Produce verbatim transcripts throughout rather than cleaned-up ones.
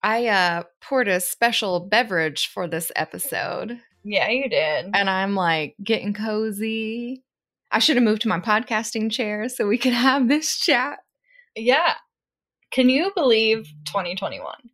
I uh, poured a special beverage for this episode. Yeah, you did. And I'm like getting cozy. I should have moved to my podcasting chair so we could have this chat. Yeah. Can you believe twenty twenty-one?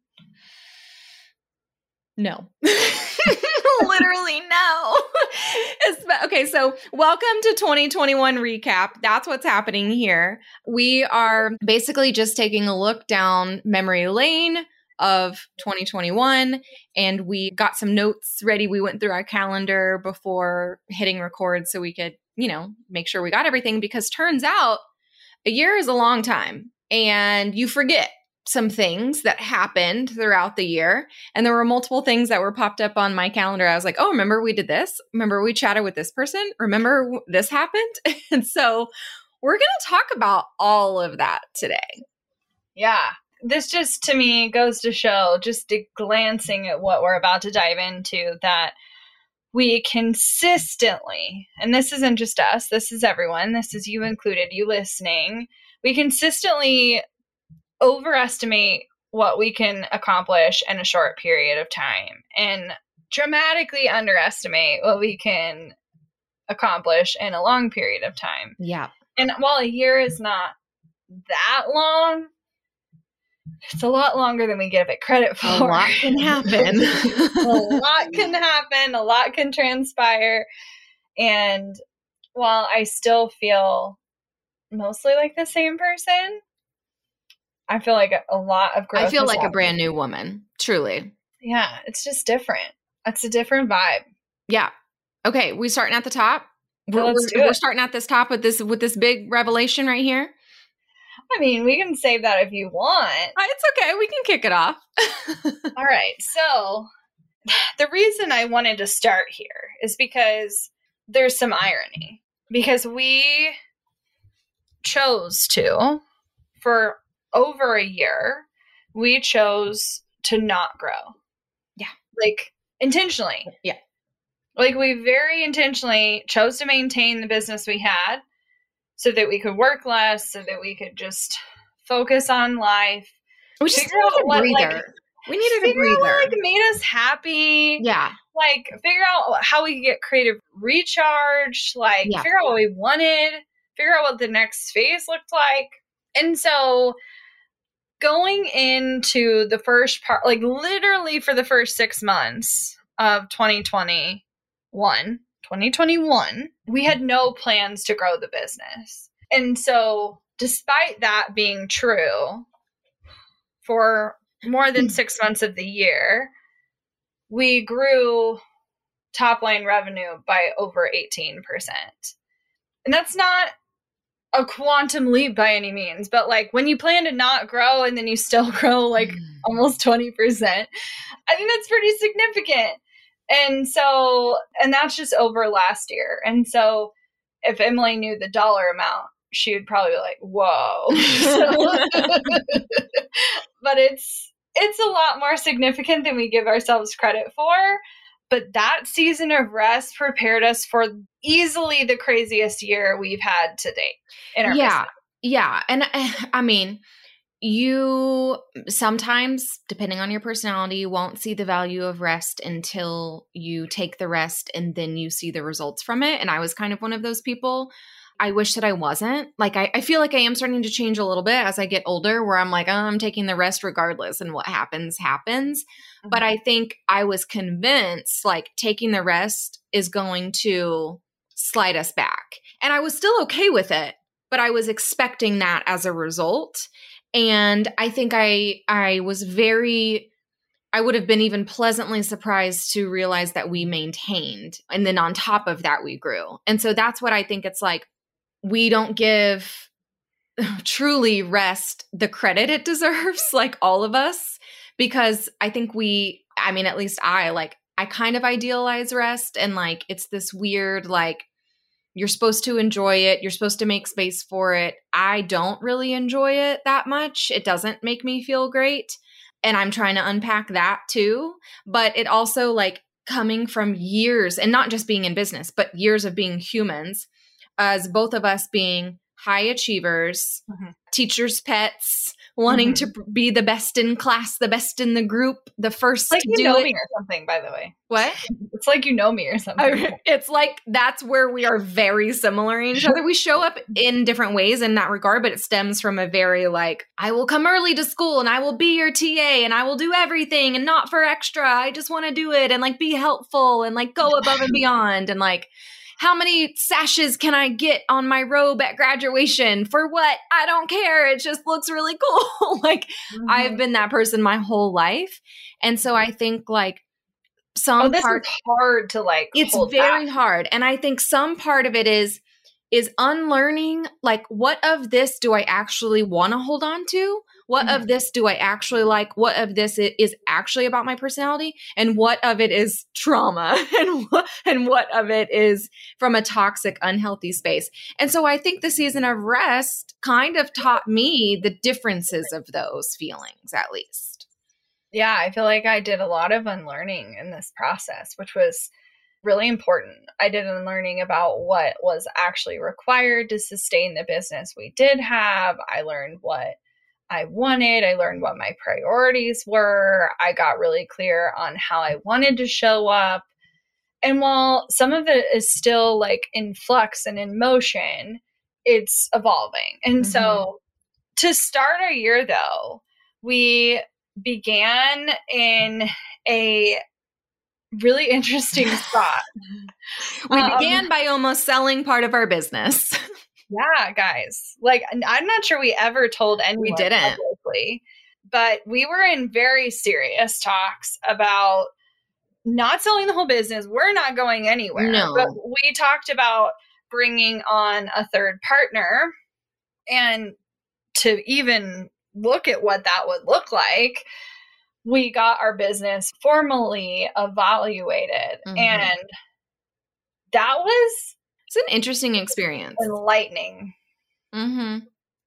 No. Literally no. Okay, so welcome to twenty twenty-one recap. That's what's happening here. We are basically just taking a look down memory lane of twenty twenty-one, and we got some notes ready. We went through our calendar before hitting record so we could, you know, make sure we got everything, because turns out a year is a long time and you forget some things that happened throughout the year. And there were multiple things that were popped up on my calendar. I was like, oh, remember we did this? Remember we chatted with this person? Remember this happened? And so we're going to talk about all of that today. Yeah. This just, to me, goes to show, just glancing at what we're about to dive into, that we consistently, and this isn't just us, this is everyone, this is you included, you listening, we consistently overestimate what we can accomplish in a short period of time and dramatically underestimate what we can accomplish in a long period of time. Yeah. And while a year is not that long, it's a lot longer than we give it credit for. A lot can happen. A lot can happen. A lot can transpire. And while I still feel mostly like the same person, I feel like a lot of growth. I feel like happened. a brand new woman, truly. Yeah, it's just different. It's a different vibe. Yeah. Okay, we starting at the top. Well, we're, let's we're, do we're it. starting at this top with this with this big revelation right here. I mean, we can save that if you want. Uh, It's okay. We can kick it off. All right. So the reason I wanted to start here is because there's some irony. Because we chose to, for over a year, we chose to not grow. Yeah. Like, intentionally. Yeah. Like, we very intentionally chose to maintain the business we had so that we could work less, so that we could just focus on life. We just Figure needed out a what, breather. like, we needed a figure out breather. what, like, made us happy. Yeah. Like, figure out how we could get creative recharge. Like, Yeah. figure out what we wanted. Figure out what the next phase looked like. And so going into the first part, like literally for the first six months of twenty twenty-one, twenty twenty-one, we had no plans to grow the business. And so despite that being true, for more than six months of the year, we grew top line revenue by over eighteen percent. And that's not a quantum leap by any means, but like when you plan to not grow and then you still grow like mm. almost twenty percent, I think that's pretty significant. And so, and that's just over last year. And so if Emily knew the dollar amount, she would probably be like, whoa. But it's, it's a lot more significant than we give ourselves credit for. But that season of rest prepared us for easily the craziest year we've had to date in our yeah. business. Yeah. And I mean, you sometimes, depending on your personality, you won't see the value of rest until you take the rest and then you see the results from it. And I was kind of one of those people. I wish that I wasn't. Like, I, I feel like I am starting to change a little bit as I get older, where I'm like, oh, I'm taking the rest regardless, and what happens, happens. Mm-hmm. But I think I was convinced, like, taking the rest is going to slide us back. And I was still okay with it, but I was expecting that as a result. And I think I I was very... I would have been even pleasantly surprised to realize that we maintained. And then on top of that, we grew. And so that's what I think it's like. We don't give truly rest the credit it deserves, like all of us, because I think we, I mean, at least I, like, I kind of idealize rest, and like, it's this weird, like, you're supposed to enjoy it. You're supposed to make space for it. I don't really enjoy it that much. It doesn't make me feel great. And I'm trying to unpack that too. But it also, like, coming from years, and not just being in business, but years of being humans, as both of us being high achievers, mm-hmm. teachers' pets, wanting Mhm. to be the best in class, the best in the group, the first Like to you do know it. me or something, by the way. What? It's like you know me or something. I- It's like that's where we are very similar in each other. We show up in different ways in that regard, but it stems from a very like, I will come early to school and I will be your T A and I will do everything and not for extra. I just want to do it and like be helpful and like go above and beyond and like, how many sashes can I get on my robe at graduation? For what? I don't care. It just looks really cool. Like Mhm. I've been that person my whole life. And so I think like some Oh, this part, is hard to like it's hold very back. hard. And I think some part of it is is unlearning like what of this do I actually want to hold on to? What Mhm. of this do I actually like? What of this i- is actually about my personality? And what of it is trauma? And what, and what of it is from a toxic, unhealthy space? And so I think the season of rest kind of taught me the differences of those feelings, at least. Yeah, I feel like I did a lot of unlearning in this process, which was really important. I did unlearning about what was actually required to sustain the business we did have. I learned what I wanted. I learned what my priorities were. I got really clear on how I wanted to show up. And while some of it is still like in flux and in motion, it's evolving. And Mhm. so to start our year, though, we began in a really interesting spot. We Um, began by almost selling part of our business. Yeah, guys. Like, and I'm not sure we ever told anyone didn't. publicly, but we were in very serious talks about not selling the whole business. We're not going anywhere. No. But we talked about bringing on a third partner, and to even look at what that would look like, we got our business formally evaluated. Mhm. And that was It's an interesting experience. enlightening. Mm-hmm.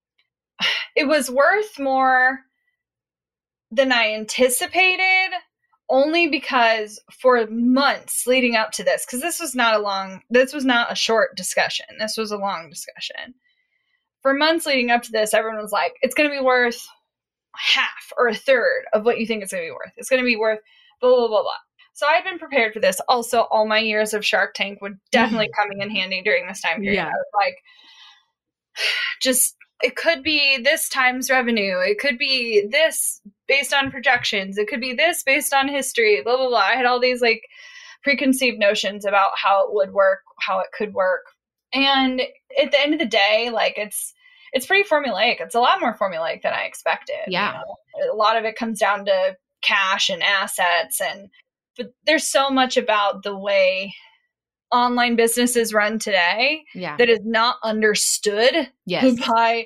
It was worth more than I anticipated, only because for months leading up to this, because this was not a long, this was not a short discussion. This was a long discussion. For months leading up to this, everyone was like, it's going to be worth half or a third of what you think it's going to be worth. It's going to be worth blah, blah, blah, blah. So I've been prepared for this. Also, all my years of Shark Tank would definitely coming in handy during this time period. Yeah. I was like, just, it could be this times revenue. It could be this based on projections. It could be this based on history, blah, blah, blah. I had all these like preconceived notions about how it would work, how it could work. And at the end of the day, like it's, it's pretty formulaic. It's a lot more formulaic than I expected. Yeah. You know? A lot of it comes down to cash and assets, and but there's so much about the way online businesses run today Yeah. that is not understood Yes. by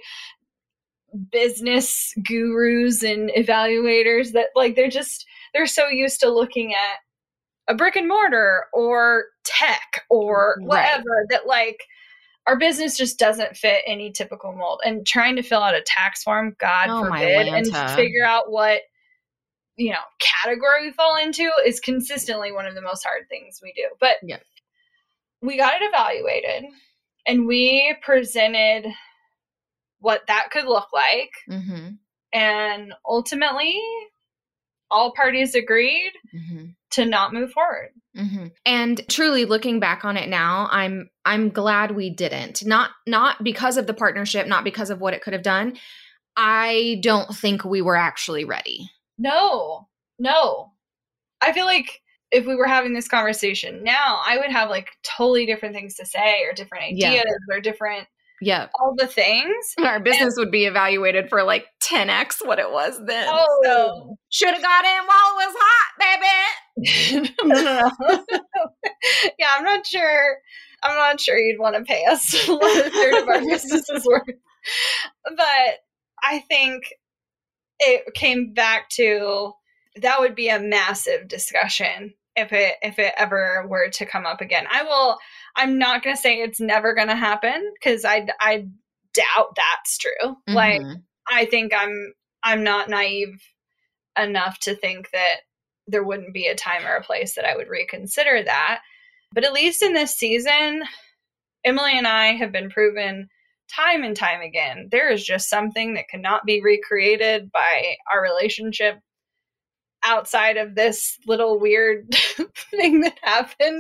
business gurus and evaluators, that like they're just they're so used to looking at a brick and mortar or tech or Right. whatever, that like our business just doesn't fit any typical mold. And trying to fill out a tax form, God Oh, my forbid, and Lanta. figure out what, you know, category we fall into is consistently one of the most hard things we do. But Yeah. we got it evaluated and we presented what that could look like. Mm-hmm. And ultimately, all parties agreed Mm-hmm. to not move forward. Mm-hmm. And truly looking back on it now, I'm I'm glad we didn't. Not not because of the partnership, not because of what it could have done. I don't think we were actually ready. No, no. I feel like if we were having this conversation now, I would have like totally different things to say, or different Yeah. ideas, or different, Yeah. all the things. Our business would be evaluated for like ten x what it was then. Oh. So should have got in while it was hot, baby. no, no, no. Yeah, I'm not sure. I'm not sure you'd want to pay us what a third of our business is worth. But I think it came back to that would be a massive discussion if it if it ever were to come up again. I will. I'm not going to say it's never going to happen, because I I doubt that's true. Mm-hmm. Like I think I'm I'm not naive enough to think that there wouldn't be a time or a place that I would reconsider that. But at least in this season, Emily and I have been proven time and time again, there is just something that cannot be recreated by our relationship outside of this little weird thing that happened.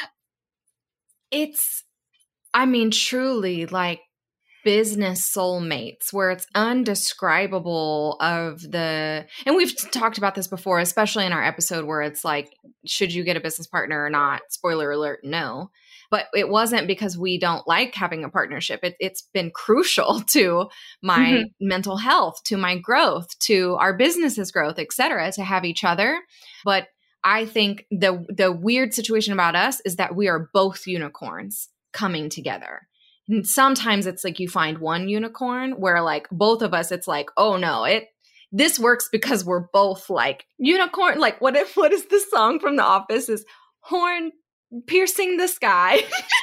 It's, I mean, truly like business soulmates where it's undescribable of the, and we've talked about this before, especially in our episode where it's like, should you get a business partner or not? Spoiler alert, no. But it wasn't because we don't like having a partnership. It, it's been crucial to my mm-hmm. mental health, to my growth, to our business's growth, et cetera, to have each other. But I think the the weird situation about us is that we are both unicorns coming together. And sometimes it's like you find one unicorn where like both of us, it's like, oh no, it this works because we're both like unicorn. Like what if what is the song from The Office is horn piercing the sky.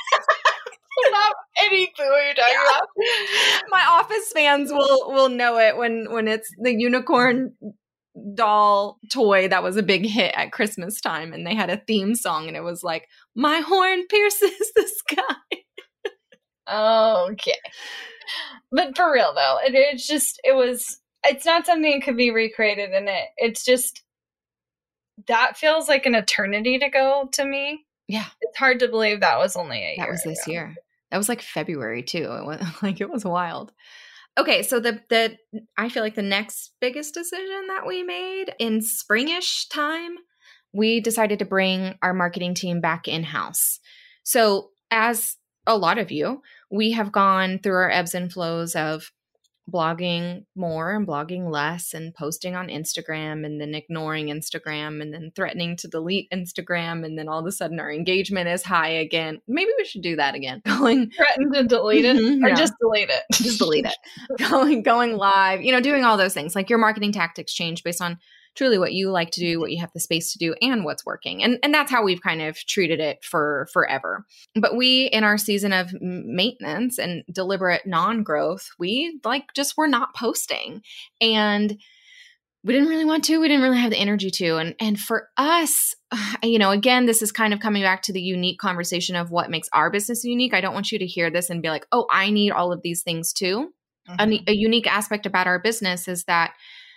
Not any clue what you're talking yeah. about. My Office fans will will know it when when it's the unicorn doll toy that was a big hit at Christmas time, and they had a theme song, and it was like, "My horn pierces the sky." Okay, but for real though, it, it's just it was. It's not something that could be recreated, in it. It's just that feels like an eternity to go to me. Yeah. It's hard to believe that was only a that year was this ago. year. That was like February too. It was like, it was wild. Okay. So the, the, I feel like the next biggest decision that we made in springish time, we decided to bring our marketing team back in-house. So as a lot of you, we have gone through our ebbs and flows of blogging more and blogging less and posting on Instagram and then ignoring Instagram and then threatening to delete Instagram. And then all of a sudden our engagement is high again. Maybe we should do that again. Going threaten to delete it mm-hmm, or yeah. just delete it. Just delete it. going, going live, you know, doing all those things. Like your marketing tactics change based on truly what you like to do, what you have the space to do, and what's working. And and that's how we've kind of treated it for forever. But we, in our season of maintenance and deliberate non-growth, we like just were not posting. And we didn't really want to. We didn't really have the energy to. And and for us, you know, again, this is kind of coming back to the unique conversation of what makes our business unique. I don't want you to hear this and be like, oh, I need all of these things too. Mm-hmm. A, a unique aspect about our business is that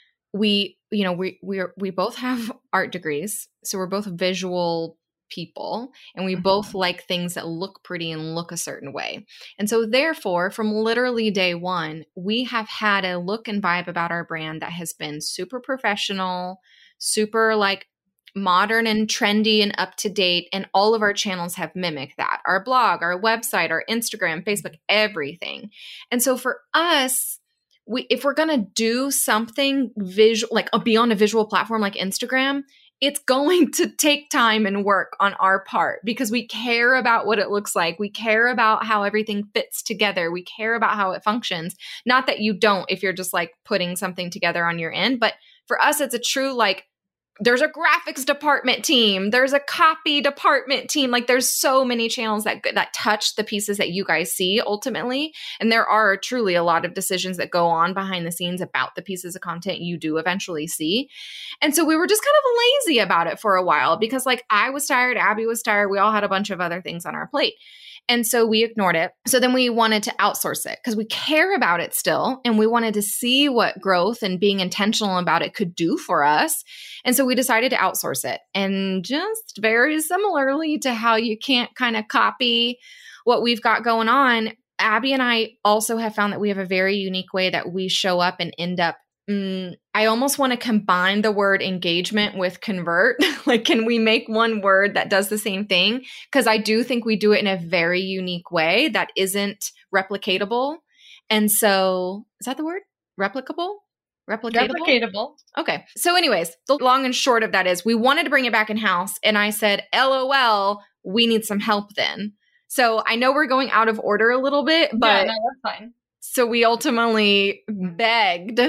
we, you know, we, we are, we both have art degrees. So we're both visual people, and we mm-hmm. both like things that look pretty and look a certain way. And so therefore, from literally day one, we have had a look and vibe about our brand that has been super professional, super like modern and trendy and up to date. And all of our channels have mimicked that. Our blog, our website, our Instagram, Facebook, everything. And so for us, We, if we're going to do something visual, like be on a visual platform like Instagram, it's going to take time and work on our part because we care about what it looks like. We care about how everything fits together. We care about how it functions. Not that you don't if you're just like putting something together on your end, but for us, it's a true like, there's a graphics department team. There's a copy department team. Like there's so many channels that that touch the pieces that you guys see ultimately. And there are truly a lot of decisions that go on behind the scenes about the pieces of content you do eventually see. And so we were just kind of lazy about it for a while because like I was tired, Abby was tired. We all had a bunch of other things on our plate. And so we ignored it. So then we wanted to outsource it because we care about it still. And we wanted to see what growth and being intentional about it could do for us. And so we decided to outsource it. And just very similarly to how you can't kind of copy what we've got going on, Abby and I also have found that we have a very unique way that we show up and end up Mm, I almost want to combine the word engagement with convert. Like, can we make one word that does the same thing? Because I do think we do it in a very unique way that isn't replicatable. And so, is that the word? Replicable? Replicatable? Replicatable. Okay. So anyways, the long and short of that is we wanted to bring it back in-house. And I said, LOL, we need some help then. So I know we're going out of order a little bit, but yeah, no, that's fine. So we ultimately begged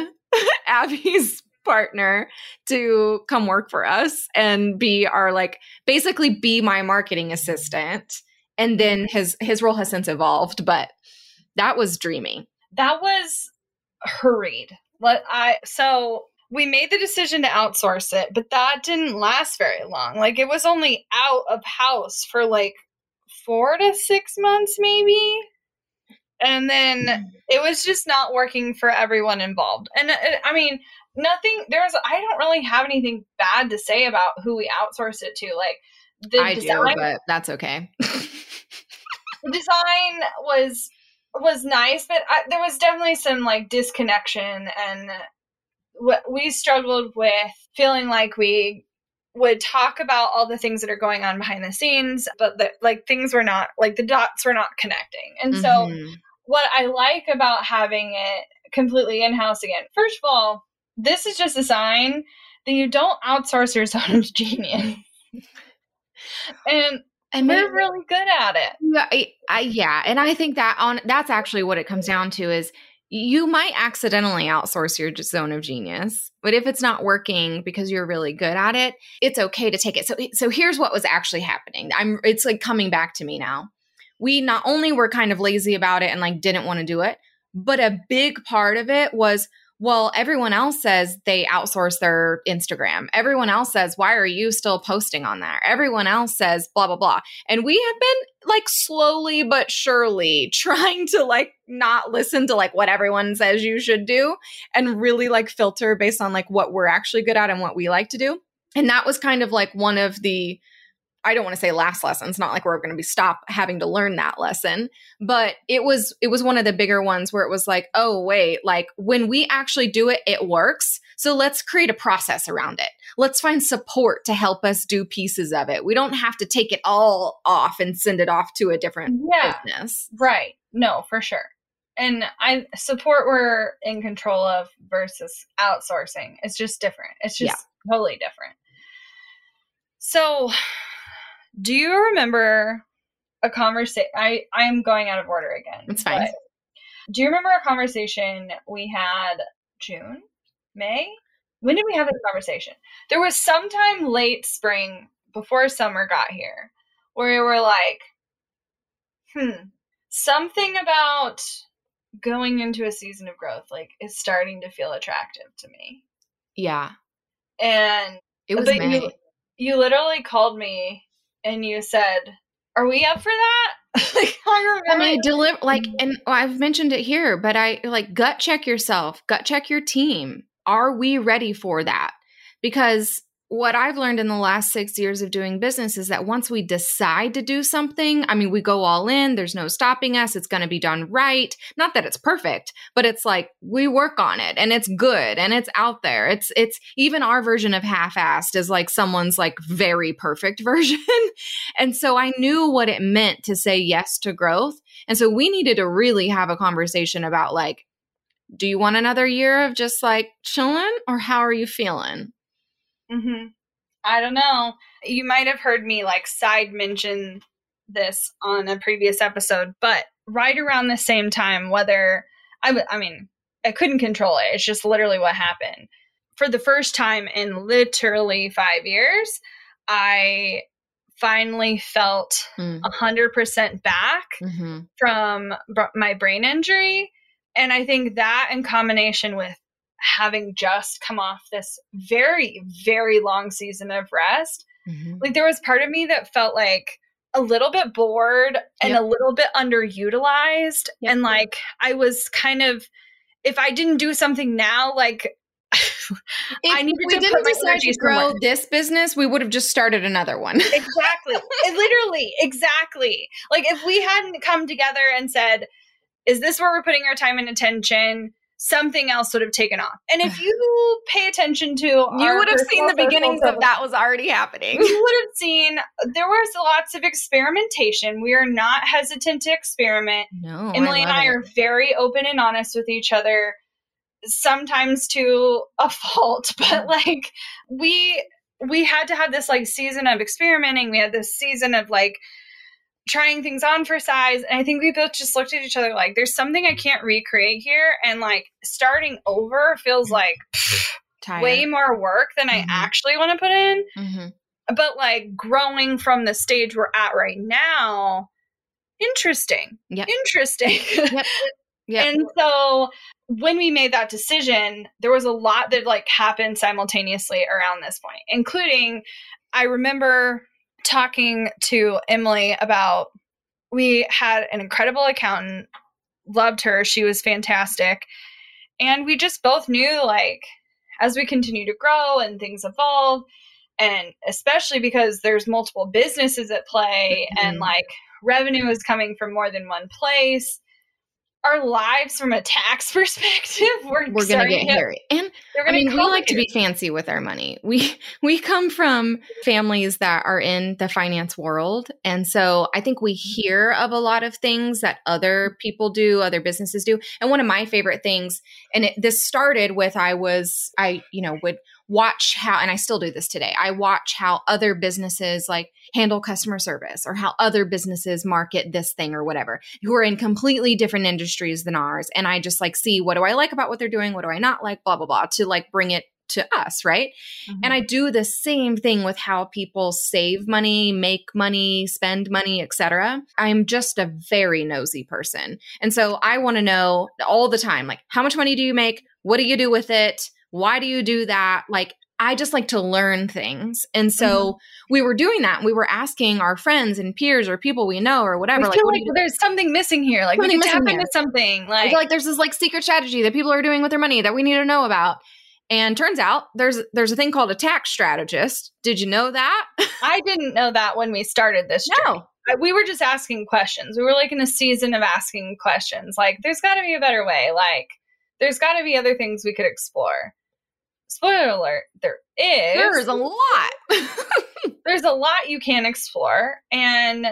Abby's partner to come work for us and be our like basically be my marketing assistant. And then his his role has since evolved, but that was dreamy. That was hurried. Let I so we made the decision to outsource it, but that didn't last very long. Like it was only out of house for like four to six months, maybe. And then it was just not working for everyone involved. And uh, I mean, nothing, there's, I don't really have anything bad to say about who we outsource it to. Like the I design, do, but that's okay. the design was, was nice, but I, there was definitely some like disconnection, and what we struggled with feeling like we would talk about all the things that are going on behind the scenes, but the, like things were not, like the dots were not connecting. And so Mm-hmm. what I like about having it completely in-house again, first of all, this is just a sign that you don't outsource your zone of genius. And I mean, we're really good at it. Yeah, I, I, yeah, and I think that on that's actually what it comes down to is you might accidentally outsource your zone of genius, but if it's not working because you're really good at it, it's okay to take it. So, so here's what was actually happening. I'm, it's like coming back to me now. We not only were kind of lazy about it and like didn't want to do it, but a big part of it was, well, everyone else says they outsource their Instagram. Everyone else says, why are you still posting on there? Everyone else says blah, blah, blah. And we have been like slowly but surely trying to like not listen to like what everyone says you should do and really like filter based on like what we're actually good at and what we like to do. And that was kind of like one of the, I don't want to say last lesson. It's not like we're going to be stop having to learn that lesson, but it was, it was one of the bigger ones where it was like, oh, wait, like when we actually do it, it works. So let's create a process around it. Let's find support to help us do pieces of it. We don't have to take it all off and send it off to a different yeah, business. Right. No, for sure. And I support we're in control of versus outsourcing. It's just different. It's just yeah. totally different. So do you remember a conversation? I, I'm going out of order again. It's fine. Do you remember a conversation we had June, May? When did we have this conversation? There was sometime late spring before summer got here where we were like, hmm, something about going into a season of growth, like is starting to feel attractive to me. Yeah. And it was but May. You, you literally called me and you said, are we up for that? Like, I remember. I mean, deliver, like, and I've mentioned it here, but I like gut check yourself, gut check your team. Are we ready for that? Because what I've learned in the last six years of doing business is that once we decide to do something, I mean, we go all in, there's no stopping us. It's going to be done right. Not that it's perfect, but it's like we work on it and it's good and it's out there. It's, it's even our version of half-assed is like someone's like very perfect version. And so I knew what it meant to say yes to growth. And so we needed to really have a conversation about like, do you want another year of just like chilling or how are you feeling? Mm-hmm. I don't know. You might have heard me like side mention this on a previous episode, but right around the same time, whether I, w- I mean, I couldn't control it. It's just literally what happened. For the first time in literally five years, I finally felt a hundred percent back mm-hmm. from b- my brain injury. And I think that in combination with having just come off this very, very long season of rest, mm-hmm. like there was part of me that felt like a little bit bored and yep. a little bit underutilized. Yep. And like, I was kind of, if I didn't do something now, like I needed we to didn't put decide to grow somewhere. This business, we would have just started another one. Exactly. Literally. Exactly. Like if we hadn't come together and said, is this where we're putting our time and attention? Something else would have taken off. And if you pay attention to you would have seen the beginnings of that was already happening. You would have seen there was lots of experimentation. We are not hesitant to experiment. No, Emily I and I it. are very open and honest with each other, sometimes to a fault, but like we we had to have this like season of experimenting. We had this season of like trying things on for size. And I think we both just looked at each other like, there's something I can't recreate here. And like starting over feels like pff, way more work than mm-hmm. I actually want to put in. Mm-hmm. But like growing from the stage we're at right now, interesting. Yep. Interesting. Yep. Yep. And so when we made that decision, there was a lot that like happened simultaneously around this point, including I remember talking to Emily about, we had an incredible accountant loved her. She was fantastic. And we just both knew, like, as we continue to grow and things evolve, and especially because there's multiple businesses at play mm-hmm. and like revenue is coming from more than one place, our lives from a tax perspective, we're, we're going to get hairy. And I mean, we like to be fancy with our money. We, we come from families that are in the finance world. And so I think we hear of a lot of things that other people do, other businesses do. And one of my favorite things, and it, this started with, I was, I, you know, would watch how, and I still do this today. I watch how other businesses like handle customer service or how other businesses market this thing or whatever, who are in completely different industries than ours. And I just like see, what do I like about what they're doing? What do I not like? Blah, blah, blah, to like bring it to us. Right. Mm-hmm. And I do the same thing with how people save money, make money, spend money, et cetera. I'm just a very nosy person. And so I want to know all the time, like, how much money do you make? What do you do with it? Why do you do that? Like, I just like to learn things. And so mm-hmm. we were doing that. And we were asking our friends and peers or people we know or whatever. We like, feel what like there's something missing here. Like, something we can tap into something. Like, I feel like there's this like secret strategy that people are doing with their money that we need to know about. And turns out there's there's a thing called a tax strategist. Did you know that? I didn't know that when we started this journey. No. We were just asking questions. We were like in a season of asking questions. Like, there's got to be a better way. Like, there's got to be other things we could explore. Spoiler alert, there is. There's a lot. There's a lot you can explore, and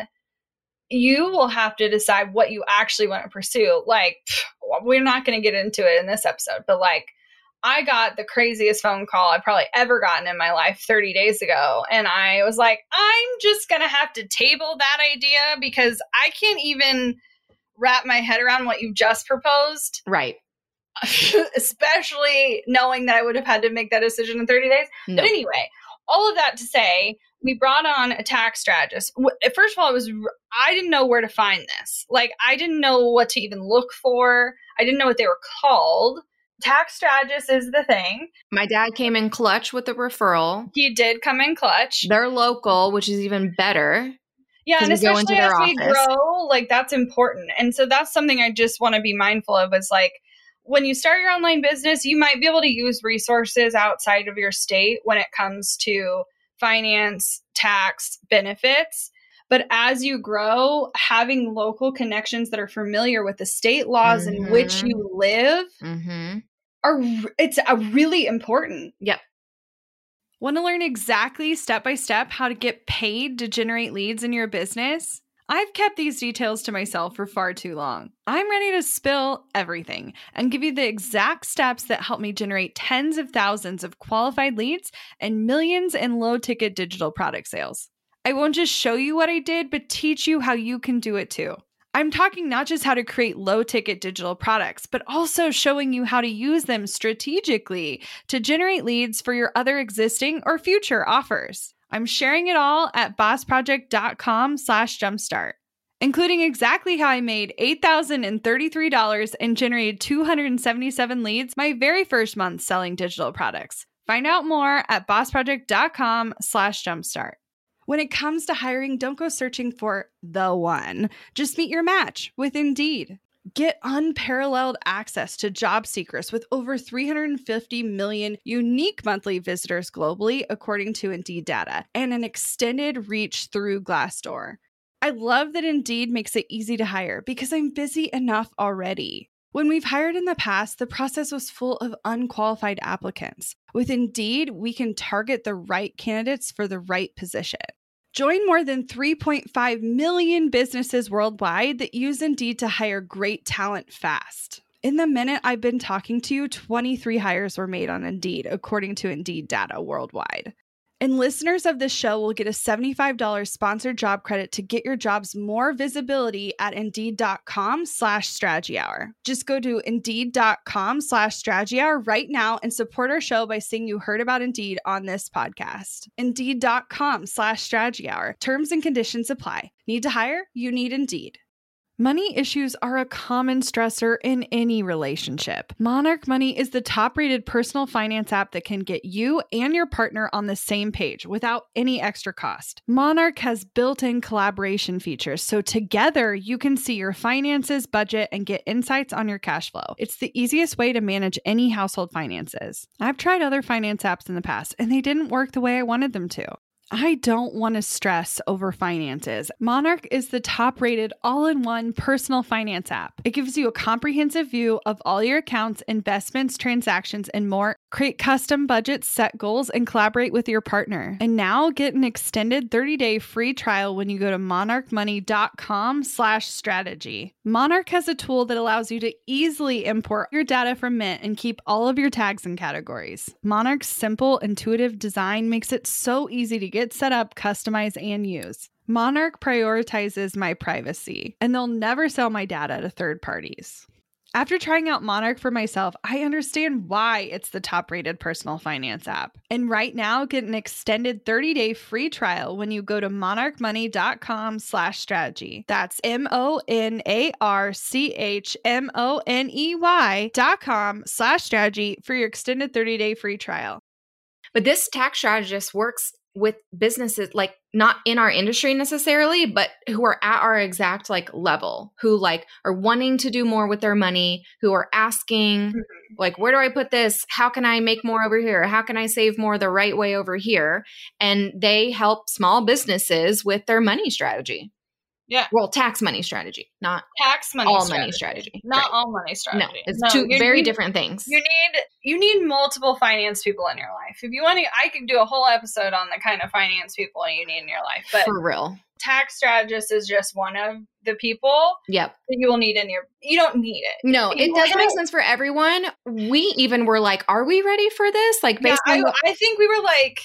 you will have to decide what you actually want to pursue. Like, we're not going to get into it in this episode, but like, I got the craziest phone call I've probably ever gotten in my life thirty days ago. And I was like, I'm just going to have to table that idea because I can't even wrap my head around what you just proposed. Right. Especially knowing that I would have had to make that decision in thirty days. No. But anyway, all of that to say, we brought on a tax strategist. First of all, it was I didn't know where to find this. Like, I didn't know what to even look for. I didn't know what they were called. Tax strategist is the thing. My dad came in clutch with the referral. He did come in clutch. They're local, which is even better. Yeah, and especially as we grow, like, that's important. And so that's something I just want to be mindful of is like, when you start your online business, you might be able to use resources outside of your state when it comes to finance, tax, benefits. But as you grow, having local connections that are familiar with the state laws mm-hmm. in which you live mm-hmm. are it's a really important. Yep. Want to learn exactly step by step how to get paid to generate leads in your business? I've kept these details to myself for far too long. I'm ready to spill everything and give you the exact steps that help me generate tens of thousands of qualified leads and millions in low-ticket digital product sales. I won't just show you what I did, but teach you how you can do it too. I'm talking not just how to create low-ticket digital products, but also showing you how to use them strategically to generate leads for your other existing or future offers. I'm sharing it all at bossproject.com slash jumpstart, including exactly how I made eight thousand thirty-three dollars and generated two hundred seventy-seven leads my very first month selling digital products. Find out more at bossproject.com slash jumpstart. When it comes to hiring, don't go searching for the one. Just meet your match with Indeed. Get unparalleled access to job seekers with over three hundred fifty million unique monthly visitors globally, according to Indeed data, and an extended reach through Glassdoor. I love that Indeed makes it easy to hire because I'm busy enough already. When we've hired in the past, the process was full of unqualified applicants. With Indeed, we can target the right candidates for the right position. Join more than three point five million businesses worldwide that use Indeed to hire great talent fast. In the minute I've been talking to you, twenty-three hires were made on Indeed, according to Indeed data worldwide. And listeners of this show will get a seventy-five dollars sponsored job credit to get your jobs more visibility at Indeed.com slash strategy hour. Just go to Indeed.com slash strategy hour right now and support our show by saying you heard about Indeed on this podcast. Indeed.com slash strategy hour. Terms and conditions apply. Need to hire? You need Indeed. Money issues are a common stressor in any relationship. Monarch Money is the top-rated personal finance app that can get you and your partner on the same page without any extra cost. Monarch has built-in collaboration features, so together you can see your finances, budget, and get insights on your cash flow. It's the easiest way to manage any household finances. I've tried other finance apps in the past, and they didn't work the way I wanted them to. I don't want to stress over finances. Monarch is the top-rated all-in-one personal finance app. It gives you a comprehensive view of all your accounts, investments, transactions, and more. Create custom budgets, set goals, and collaborate with your partner. And now get an extended thirty-day free trial when you go to monarchmoney.com slash strategy. Monarch has a tool that allows you to easily import your data from Mint and keep all of your tags and categories. Monarch's simple, intuitive design makes it so easy to get Get set up, customize, and use. Monarch prioritizes my privacy, and they'll never sell my data to third parties. After trying out Monarch for myself, I understand why it's the top-rated personal finance app. And right now, get an extended thirty-day free trial when you go to monarchmoney.com slash strategy. That's M-O-N-A-R-C-H-M-O-N-E-Y dot com slash strategy for your extended thirty-day free trial. But this tax strategist works with businesses like not in our industry necessarily, but who are at our exact like level, who like are wanting to do more with their money, who are asking mm-hmm. like, where do I put this? How can I make more over here? How can I save more the right way over here? And they help small businesses with their money strategy. Yeah. Well, tax money strategy, not tax money all strategy. money strategy. Not right. all money strategy. No, it's no, two very need, different things. You need you need multiple finance people in your life. If you want to, I could do a whole episode on the kind of finance people you need in your life. But for real, tax strategist is just one of the people. Yep. That you will need in your. You don't need it. No, you it doesn't make sense for everyone. We even were like, are we ready for this? Like, based yeah, on I, what- I think we were like.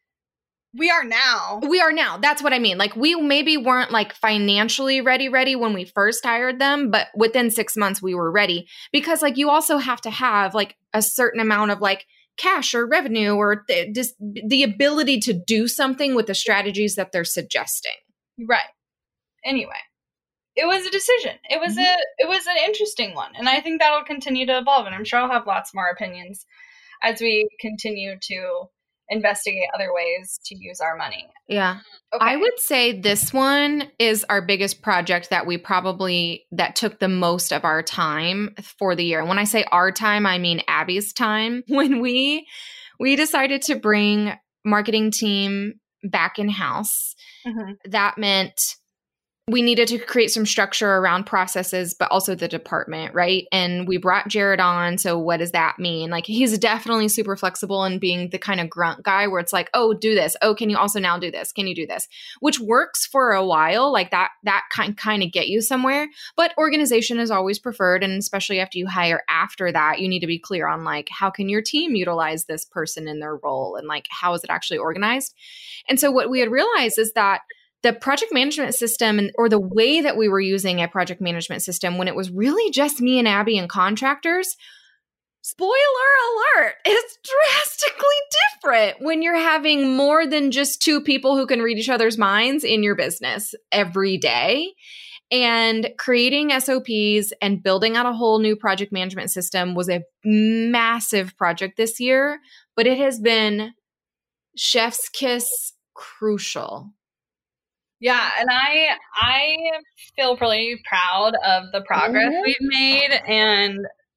We are now. We are now. That's what I mean. Like we maybe weren't like financially ready, ready when we first hired them, but within six months we were ready because like you also have to have like a certain amount of like cash or revenue or th- just the ability to do something with the strategies that they're suggesting. Right. Anyway, it was a decision. It was mm-hmm. a, it was an interesting one. And I think that'll continue to evolve. And I'm sure I'll have lots more opinions as we continue to investigate other ways to use our money. Yeah. Okay. I would say this one is our biggest project that we probably, that took the most of our time for the year. And when I say our time, I mean Abby's time. When we, we decided to bring marketing team back in-house, mm-hmm. that meant we needed to create some structure around processes, but also the department, right? And we brought Jared on. So what does that mean? Like he's definitely super flexible in being the kind of grunt guy where it's like, oh, do this. Oh, can you also now do this? Can you do this? Which works for a while. Like that, that kind kind of get you somewhere. But organization is always preferred. And especially after you hire after that, you need to be clear on like, how can your team utilize this person in their role? And like, how is it actually organized? And so what we had realized is that the project management system and or the way that we were using a project management system when it was really just me and Abby and contractors, spoiler alert, it's drastically different when you're having more than just two people who can read each other's minds in your business every day. And creating S O Ps and building out a whole new project management system was a massive project this year, but it has been chef's kiss crucial. Yeah, and I I feel really proud of the progress mm-hmm. we've made and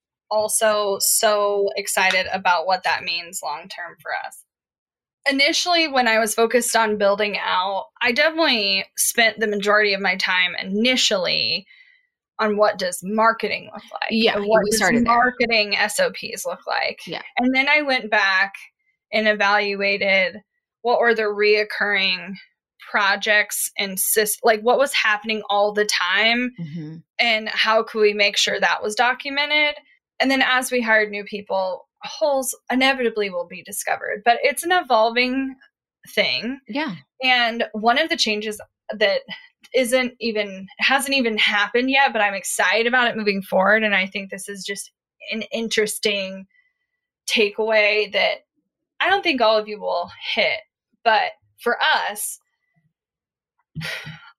also so excited about what that means long term for us. Initially, when I was focused on building out, I definitely spent the majority of my time initially on what does marketing look like? Yeah, and what we does started marketing there. S O Ps look like? Yeah. And then I went back and evaluated what were the reoccurring projects and syst- like what was happening all the time mm-hmm. and how could we make sure that was documented. And then as we hired new people, holes inevitably will be discovered, but it's an evolving thing. Yeah. And one of the changes that isn't even hasn't even happened yet, but I'm excited about it moving forward, and I think this is just an interesting takeaway that I don't think all of you will hit, but for us,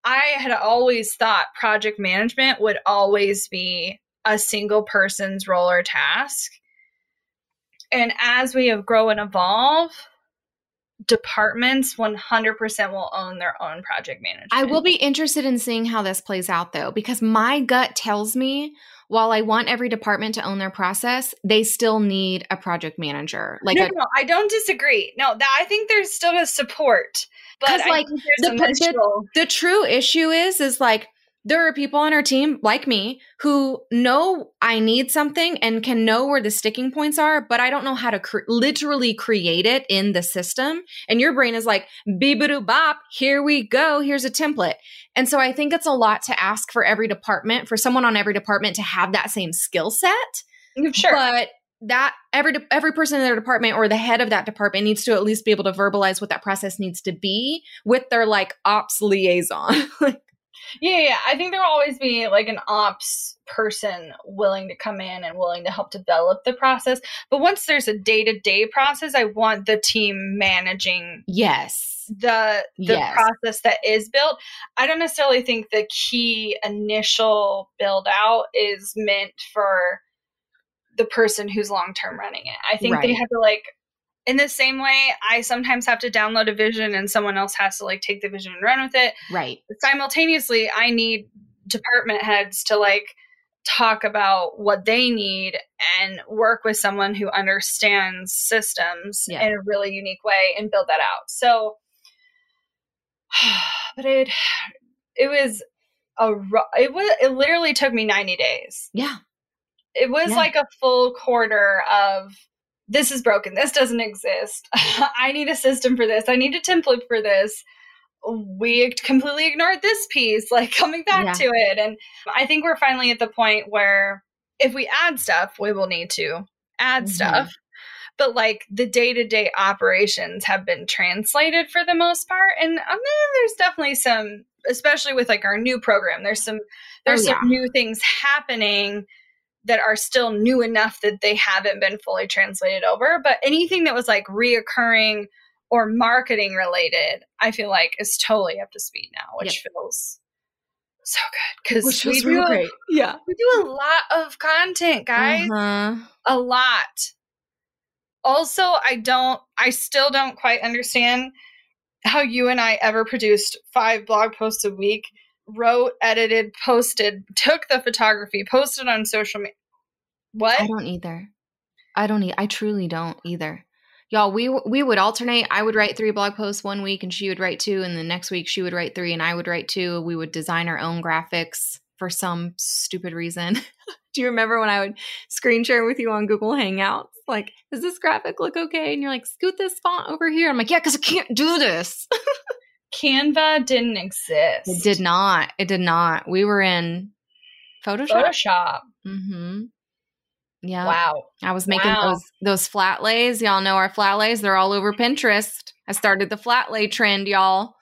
I had always thought project management would always be a single person's role or task. And as we have grown and evolve, departments one hundred percent will own their own project management. I will be interested in seeing how this plays out, though, because my gut tells me while I want every department to own their process, they still need a project manager. Like, no, a, no, I don't disagree. No, that I think there's still a support, but I like think there's the, a mutual- the, the true issue is, is like, there are people on our team like me who know I need something and can know where the sticking points are, but I don't know how to cr- literally create it in the system. And your brain is like, beep-a-doo bop, here we go. Here's a template. And so I think it's a lot to ask for every department, for someone on every department to have that same skill set. Sure. But that every de- every person in their department or the head of that department needs to at least be able to verbalize what that process needs to be with their like ops liaison. Yeah, yeah. I think there will always be like an ops person willing to come in and willing to help develop the process. But once there's a day-to-day process, I want the team managing yes. the the yes. process that is built. I don't necessarily think the key initial build out is meant for the person who's long-term running it. I think right. they have to like, in the same way, I sometimes have to download a vision and someone else has to like take the vision and run with it. Right. Simultaneously, I need department heads to like talk about what they need and work with someone who understands systems yeah. in a really unique way and build that out. So, but it, it was a, it was, it literally took me ninety days. Yeah. It was yeah. like a full quarter of, this is broken. This doesn't exist. I need a system for this. I need a template for this. We completely ignored this piece, like coming back yeah. to it. And I think we're finally at the point where if we add stuff, we will need to add mm-hmm. stuff. But like the day-to-day operations have been translated for the most part. And um, there's definitely some, especially with like our new program, there's some, there's oh, some yeah. new things happening that are still new enough that they haven't been fully translated over. But anything that was like reoccurring or marketing related, I feel like is totally up to speed now, which yep. feels so good. Because we, do a, yeah. we do a lot of content, guys. Uh-huh. A lot. Also, I don't, I still don't quite understand how you and I ever produced five blog posts a week, wrote, edited, posted, took the photography, posted on social media. What? I don't either. I don't. E- I truly don't either. Y'all, we we would alternate. I would write three blog posts one week, and she would write two, and the next week she would write three, and I would write two. We would design our own graphics for some stupid reason. Do you remember when I would screen share with you on Google Hangouts? Like, does this graphic look okay? And you're like, scoot this font over here. I'm like, yeah, because I can't do this. Canva didn't exist. It did not. It did not. We were in Photoshop. Photoshop. Mm-hmm. Yeah. Wow. I was making wow. those those flat lays. Y'all know our flat lays. They're all over Pinterest. I started the flat lay trend, y'all.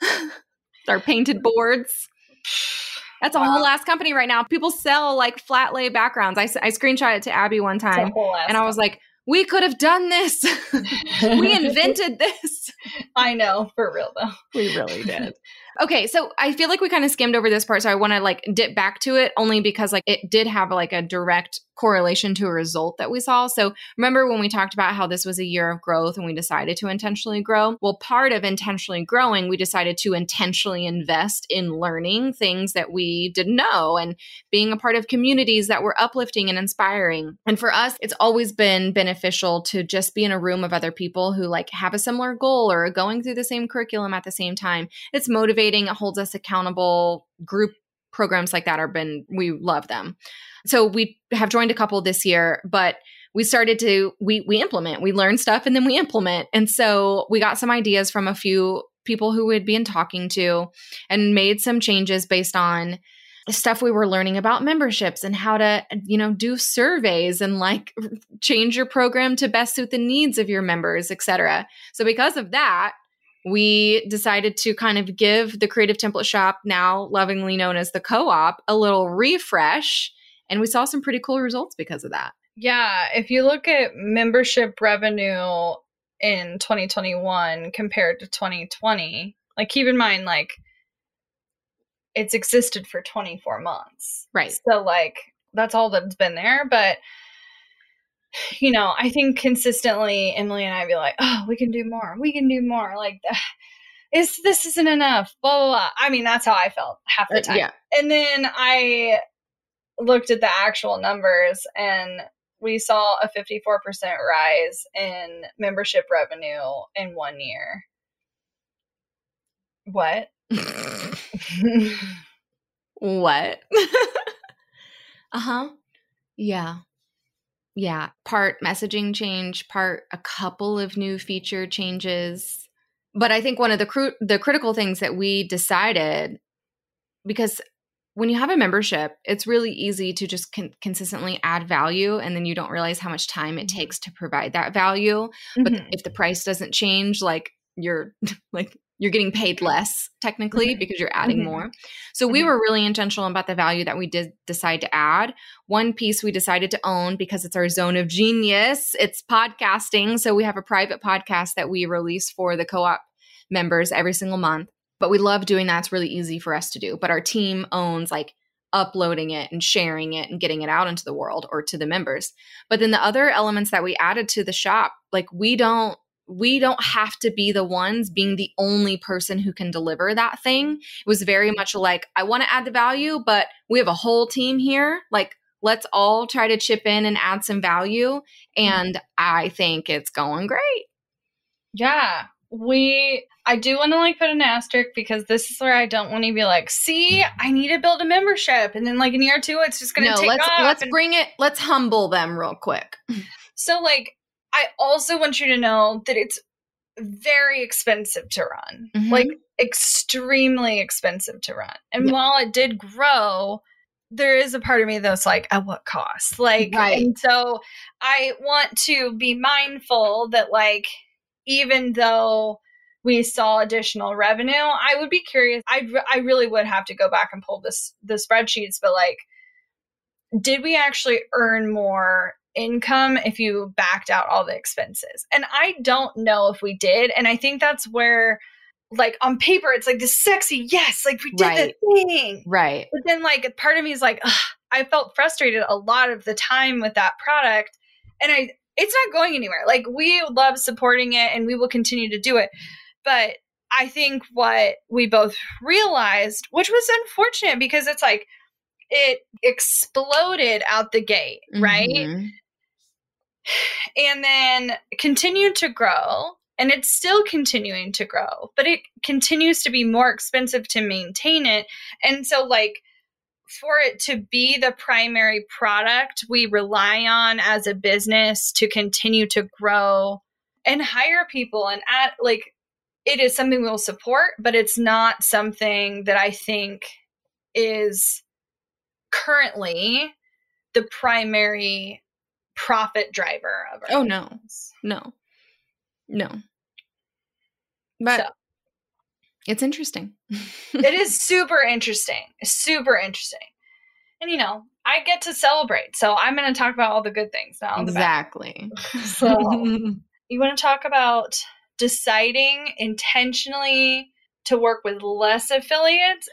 Our painted boards. That's a wow. whole ass company right now. People sell like flat lay backgrounds. I, I screenshot it to Abby one time, and I was like, we could have done this. We invented this. I know, for real though. We really did. Okay, so I feel like we kind of skimmed over this part, so I want to like dip back to it only because like it did have like a direct correlation to a result that we saw. So remember when we talked about how this was a year of growth and we decided to intentionally grow? Well, part of intentionally growing, we decided to intentionally invest in learning things that we didn't know and being a part of communities that were uplifting and inspiring. And for us, it's always been beneficial to just be in a room of other people who like have a similar goal or are going through the same curriculum at the same time. It's motivating. It holds us accountable. Group programs like that are been, we love them. So we have joined a couple this year, but we started to, we we implement, we learn stuff and then we implement. And so we got some ideas from a few people who we'd been talking to and made some changes based on stuff we were learning about memberships and how to, you know, do surveys and like change your program to best suit the needs of your members, et cetera. So because of that, we decided to kind of give the Creative Template Shop, now lovingly known as the Co-op, a little refresh. And we saw some pretty cool results because of that. Yeah. If you look at membership revenue in twenty twenty-one compared to twenty twenty, like keep in mind, like it's existed for twenty-four months. Right. So like, that's all that's been there. But, you know, I think consistently Emily and I be like, oh, we can do more. We can do more. Like, is this isn't enough, blah, blah, blah. I mean, that's how I felt half the time. Uh, yeah. And then I looked at the actual numbers and we saw a fifty-four percent rise in membership revenue in one year. What? What? Uh-huh. Yeah. Yeah. Part messaging change, part a couple of new feature changes. But I think one of the cru- the critical things that we decided, because when you have a membership, it's really easy to just con- consistently add value, and then you don't realize how much time it takes to provide that value. Mm-hmm. But if the price doesn't change, like you're like you're getting paid less technically mm-hmm. because you're adding mm-hmm. more. So mm-hmm. we were really intentional about the value that we did decide to add. One piece we decided to own because it's our zone of genius. It's podcasting. So we have a private podcast that we release for the co-op members every single month. But we love doing that. It's really easy for us to do. But our team owns like uploading it and sharing it and getting it out into the world or to the members. But then the other elements that we added to the shop, like we don't we don't have to be the ones being the only person who can deliver that thing. It was very much like, I want to add the value, but we have a whole team here. Like, let's all try to chip in and add some value. And I think it's going great. Yeah. We, I do want to like put an asterisk because this is where I don't want to be like, see, I need to build a membership. And then like in year two, it's just going to no, take let's, off. Let's and- bring it, let's humble them real quick. So like, I also want you to know that it's very expensive to run, mm-hmm. like extremely expensive to run. And yeah. while it did grow, there is a part of me that's like, at what cost? Like, right. And so I want to be mindful that like, even though we saw additional revenue, I would be curious. I I really would have to go back and pull this the spreadsheets, but like, did we actually earn more income if you backed out all the expenses? And I don't know if we did. And I think that's where, like on paper, it's like this sexy, yes, like we did right. the thing. Right. But then like part of me is like, ugh, I felt frustrated a lot of the time with that product. And I, it's not going anywhere. Like we love supporting it and we will continue to do it. But I think what we both realized, which was unfortunate because it's like, it exploded out the gate, right? Mm-hmm. And then continued to grow, and it's still continuing to grow, but it continues to be more expensive to maintain it. And so like for it to be the primary product we rely on as a business to continue to grow and hire people and add, like it is something we'll support, but it's not something that I think is currently the primary profit driver of our oh no business. no no but so, it's interesting. It is super interesting super interesting and you know I get to celebrate, so I'm going to talk about all the good things now. Exactly. So you want to talk about deciding intentionally to work with less affiliates?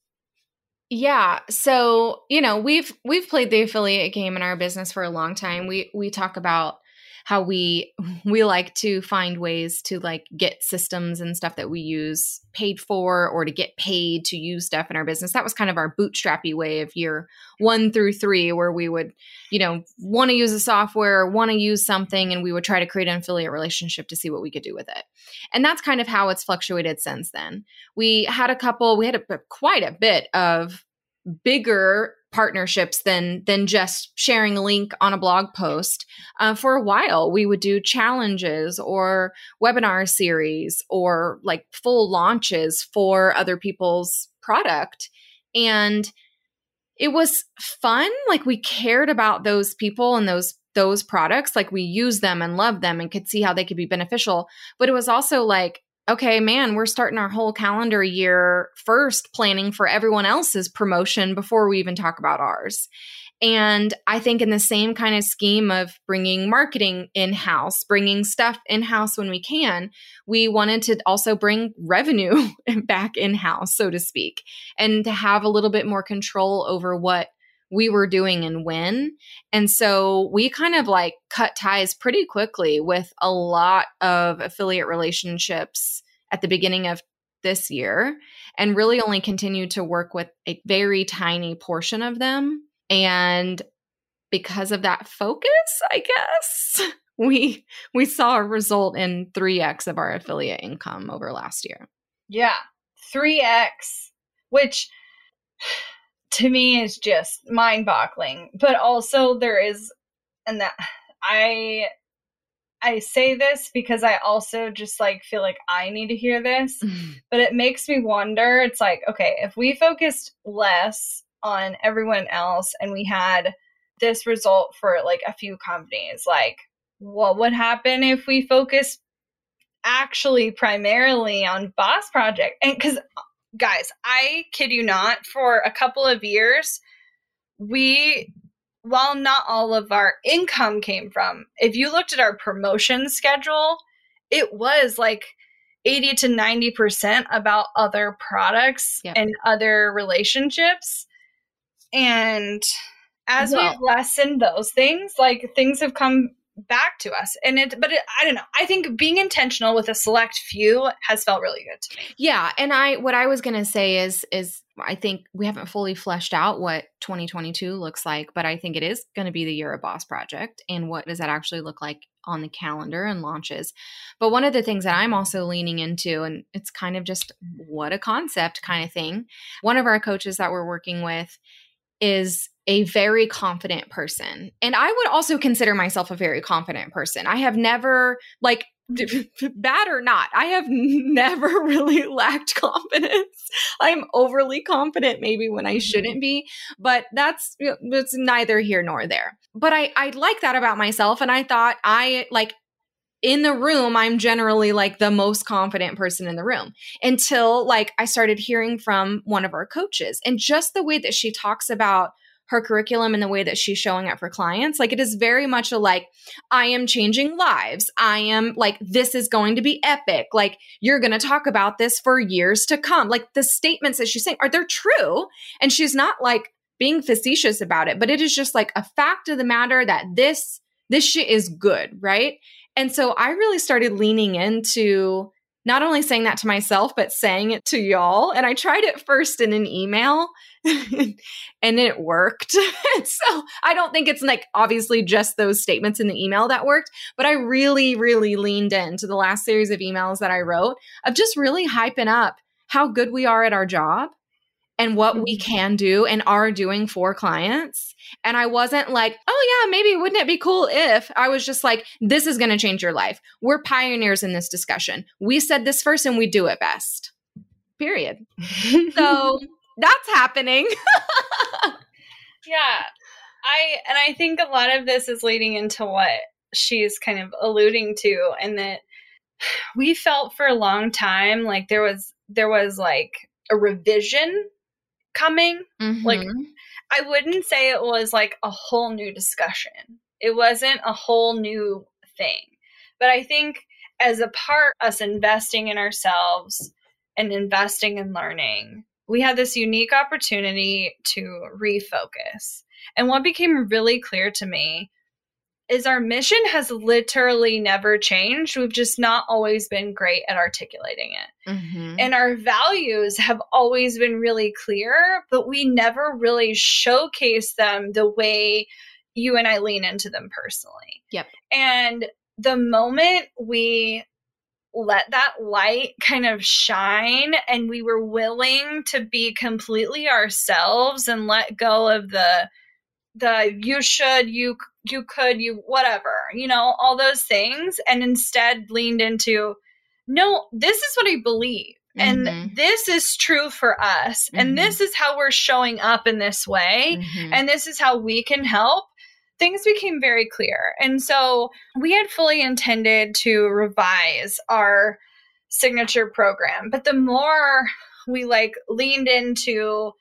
Yeah. So, you know, we've we've played the affiliate game in our business for a long time. We we talk about how we we like to find ways to like get systems and stuff that we use paid for or to get paid to use stuff in our business. That was kind of our bootstrappy way of year one through three, where we would, you know, want to use a software, want to use something, and we would try to create an affiliate relationship to see what we could do with it. And that's kind of how it's fluctuated since then. We had a couple, we had a, quite a bit of bigger partnerships than than just sharing a link on a blog post. Uh, for a while, we would do challenges or webinar series or like full launches for other people's product. And it was fun. Like we cared about those people and those those products. Like we used them and loved them and could see how they could be beneficial. But it was also like, okay, man, we're starting our whole calendar year first planning for everyone else's promotion before we even talk about ours. And I think in the same kind of scheme of bringing marketing in-house, bringing stuff in-house when we can, we wanted to also bring revenue back in-house, so to speak, and to have a little bit more control over what we were doing and when. And so we kind of like cut ties pretty quickly with a lot of affiliate relationships at the beginning of this year, and really only continued to work with a very tiny portion of them. And because of that focus, I guess, we we saw a result in three x of our affiliate income over last year. Yeah, three x, which to me is just mind-boggling. But also there is, and that I I say this because I also just like feel like I need to hear this, but it makes me wonder. It's like, okay, if we focused less on everyone else and we had this result for like a few companies, like what would happen if we focused actually primarily on Boss Project? And because guys, I kid you not, for a couple of years, we, while not all of our income came from, if you looked at our promotion schedule, it was like eighty to ninety percent about other products yep. and other relationships. And as well, we've lessened those things, like things have come back to us. And it, but it, I don't know. I think being intentional with a select few has felt really good to me. Yeah. And I, what I was going to say is, is I think we haven't fully fleshed out what twenty twenty-two looks like, but I think it is going to be the year of Boss Project. And what does that actually look like on the calendar and launches? But one of the things that I'm also leaning into, and it's kind of just what a concept kind of thing. One of our coaches that we're working with is a very confident person. And I would also consider myself a very confident person. I have never, like, bad or not, I have never really lacked confidence. I'm overly confident maybe when I shouldn't be, but that's, it's neither here nor there. But I, I like that about myself. And I thought I like, in the room, I'm generally like the most confident person in the room until like I started hearing from one of our coaches, and just the way that she talks about her curriculum and the way that she's showing up for clients, like it is very much a like, I am changing lives. I am like, this is going to be epic. Like you're going to talk about this for years to come. Like the statements that she's saying are they're true. And she's not like being facetious about it, but it is just like a fact of the matter that this, this shit is good. Right. And so I really started leaning into not only saying that to myself, but saying it to y'all. And I tried it first in an email and it worked. So I don't think it's like obviously just those statements in the email that worked, but I really, really leaned into the last series of emails that I wrote of just really hyping up how good we are at our job and what we can do and are doing for clients. And I wasn't like, oh yeah, maybe wouldn't it be cool if, I was just like, this is going to change your life. We're pioneers in this discussion. We said this first and we do it best. Period. So that's happening. Yeah. I, and I think a lot of this is leading into what she's kind of alluding to, and that we felt for a long time like there was, there was like a revision coming. Mm-hmm. Like, I wouldn't say it was like a whole new discussion. It wasn't a whole new thing. But I think as a part of us investing in ourselves and investing in learning, we had this unique opportunity to refocus. And what became really clear to me is our mission has literally never changed. We've just not always been great at articulating it. Mm-hmm. And our values have always been really clear, but we never really showcase them the way you and I lean into them personally. Yep. And the moment we let that light kind of shine and we were willing to be completely ourselves and let go of the the you should, you you could, you whatever, you know, all those things, and instead leaned into, no, this is what I believe. Mm-hmm. And this is true for us. Mm-hmm. And this is how we're showing up in this way. Mm-hmm. And this is how we can help. Things became very clear. And so we had fully intended to revise our signature program. But the more we like leaned into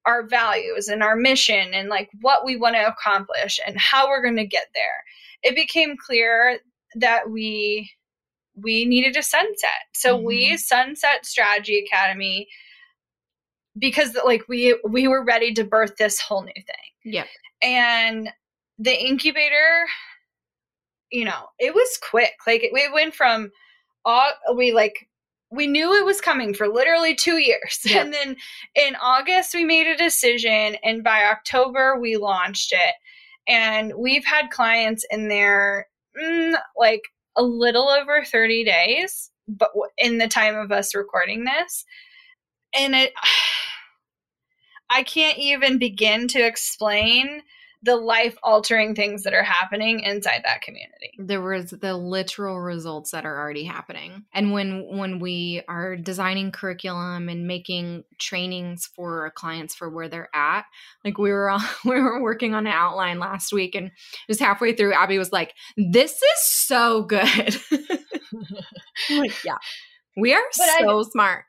our values and our mission and like what we want to accomplish and how we're going to get there, it became clear that we we needed a sunset. So mm-hmm. we sunset Strategy Academy because like we we were ready to birth this whole new thing. Yeah. And the incubator, you know, it was quick. Like it, it went from all we like we knew it was coming for literally two years. Yep. And then in August, we made a decision. And by October, we launched it. And we've had clients in there mm, like a little over thirty days, but in the time of us recording this. And it, I can't even begin to explain the life-altering things that are happening inside that community. There was the literal results that are already happening. And when when we are designing curriculum and making trainings for our clients for where they're at, like we were we were working on an outline last week, and just halfway through, Abby was like, "This is so good." I'm like, yeah. We are but so I, smart.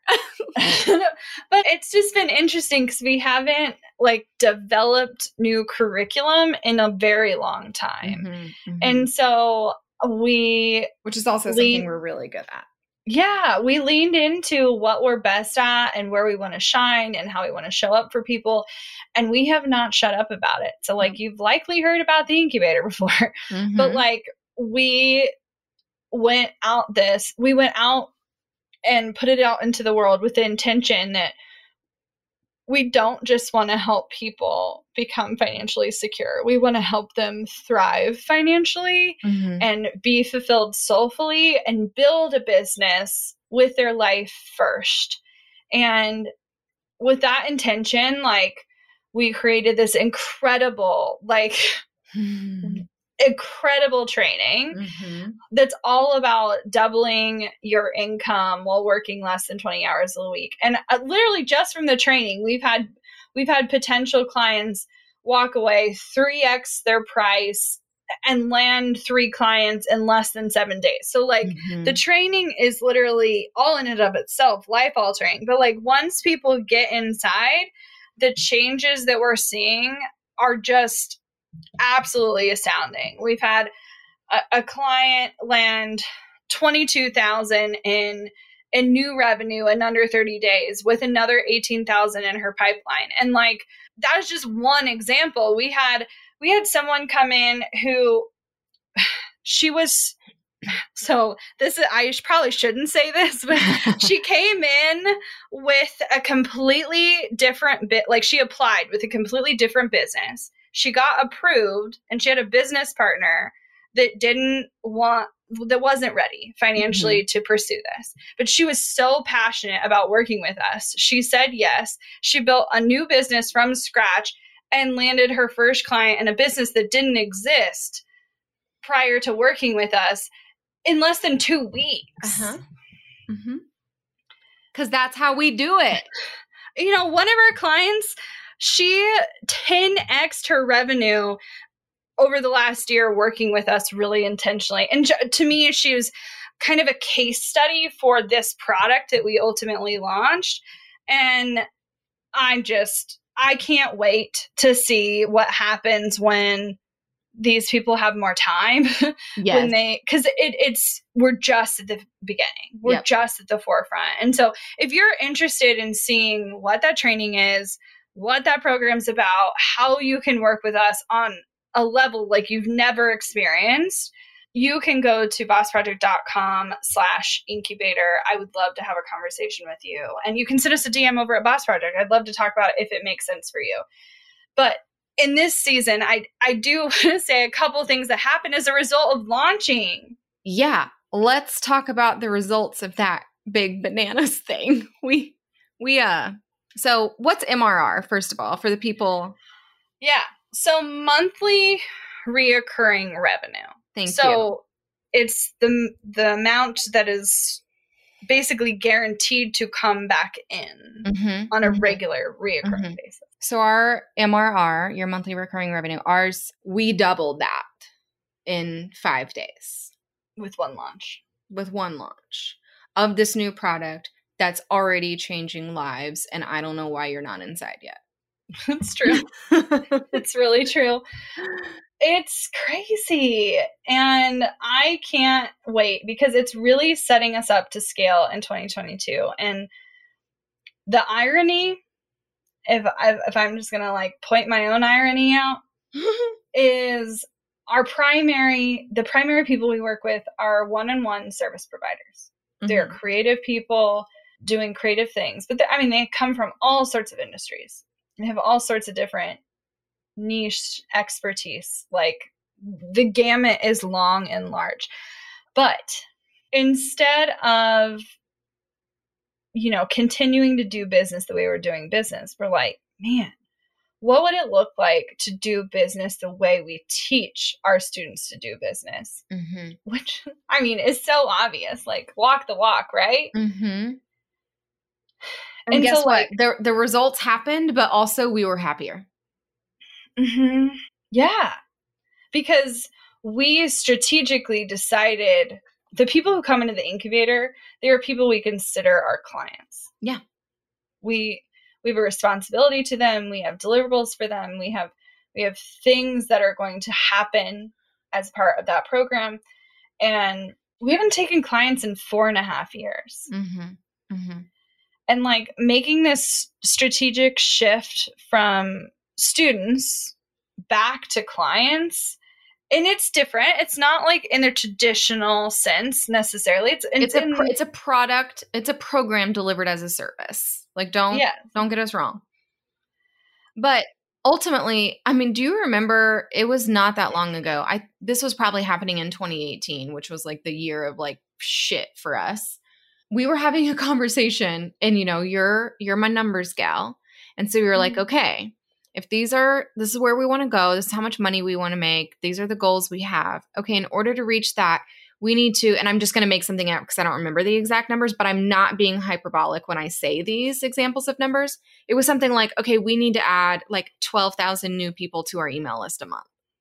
But it's just been interesting because we haven't like developed new curriculum in a very long time. Mm-hmm, mm-hmm. And so we... Which is also lean, something we're really good at. Yeah. We leaned into what we're best at and where we want to shine and how we want to show up for people. And we have not shut up about it. So like mm-hmm. you've likely heard about the incubator before. Mm-hmm. But like we went out this... We went out and put it out into the world with the intention that we don't just want to help people become financially secure. We want to help them thrive financially mm-hmm. and be fulfilled soulfully and build a business with their life first. And with that intention, like we created this incredible, like mm-hmm. incredible training mm-hmm. that's all about doubling your income while working less than twenty hours a week. And uh, literally just from the training, we've had we've had potential clients walk away three x their price and land three clients in less than seven days. So like mm-hmm. the training is literally all in and of itself life altering. But like once people get inside, the changes that we're seeing are just absolutely astounding. We've had a, a client land twenty-two thousand in in new revenue in under thirty days with another eighteen thousand in her pipeline. And like that is just one example. We had we had someone come in who she was so this is I probably shouldn't say this, but she came in with a completely different bit like she applied with a completely different business. She got approved and she had a business partner that didn't want, that wasn't ready financially mm-hmm. to pursue this. But she was so passionate about working with us. She said yes. She built a new business from scratch and landed her first client in a business that didn't exist prior to working with us in less than two weeks. Uh-huh. Mm-hmm. 'Cause that's how we do it. You know, one of our clients, she ten x'd her revenue over the last year working with us really intentionally. And to me, she was kind of a case study for this product that we ultimately launched. And I'm just, I can't wait to see what happens when these people have more time. Yes. When they, because it, it's, we're just at the beginning. We're yep. just at the forefront. And so if you're interested in seeing what that training is, what that program's about, how you can work with us on a level like you've never experienced, you can go to bossproject.com slash incubator. I would love to have a conversation with you. And you can send us a D M over at Boss Project. I'd love to talk about it if it makes sense for you. But in this season, I, I do want to say a couple things that happened as a result of launching. Yeah. Let's talk about the results of that big bananas thing. We, we, uh, So what's M R R, first of all, for the people? Yeah. So monthly reoccurring revenue. Thank so you. So it's the the amount that is basically guaranteed to come back in mm-hmm. on a mm-hmm. regular reoccurring mm-hmm. basis. So our M R R, your monthly recurring revenue, ours, we doubled that in five days. With one launch. With one launch of this new product that's already changing lives, and I don't know why you're not inside yet. It's true. It's really true. It's crazy. And I can't wait because it's really setting us up to scale in twenty twenty-two. And the irony, if, I, if I'm just going to like point my own irony out, is our primary, the primary people we work with are one-on-one service providers. Mm-hmm. They're creative people doing creative things. But I mean, they come from all sorts of industries. They have all sorts of different niche expertise. Like the gamut is long and large. But instead of, you know, continuing to do business the way we're doing business, we're like, man, what would it look like to do business the way we teach our students to do business? Mm-hmm. Which, I mean, is so obvious, like walk the walk, right? Mm-hmm. And, and guess so, what? Like, the, the results happened, but also we were happier. Mm-hmm. Yeah. Because we strategically decided the people who come into the incubator, they are people we consider our clients. Yeah. We we have a responsibility to them. We have deliverables for them. We have we have things that are going to happen as part of that program. And we haven't taken clients in four and a half years. Mm-hmm. Mm-hmm. And like making this strategic shift from students back to clients. And it's different. It's not like in the traditional sense necessarily. It's it's, it's a pro- it's a product. It's a program delivered as a service. Like don't yeah. don't get us wrong. But ultimately, I mean, do you remember? It was not that long ago. I this was probably happening in twenty eighteen, which was like the year of like shit for us. We were having a conversation, and you know, you're you're my numbers gal, and so we were mm-hmm. like, okay. If these are, this is where we want to go, this is how much money we want to make, these are the goals we have. Okay, in order to reach that, we need to, and I'm just going to make something up because I don't remember the exact numbers, but I'm not being hyperbolic when I say these examples of numbers. It was something like, okay, we need to add like twelve thousand new people to our email list a month.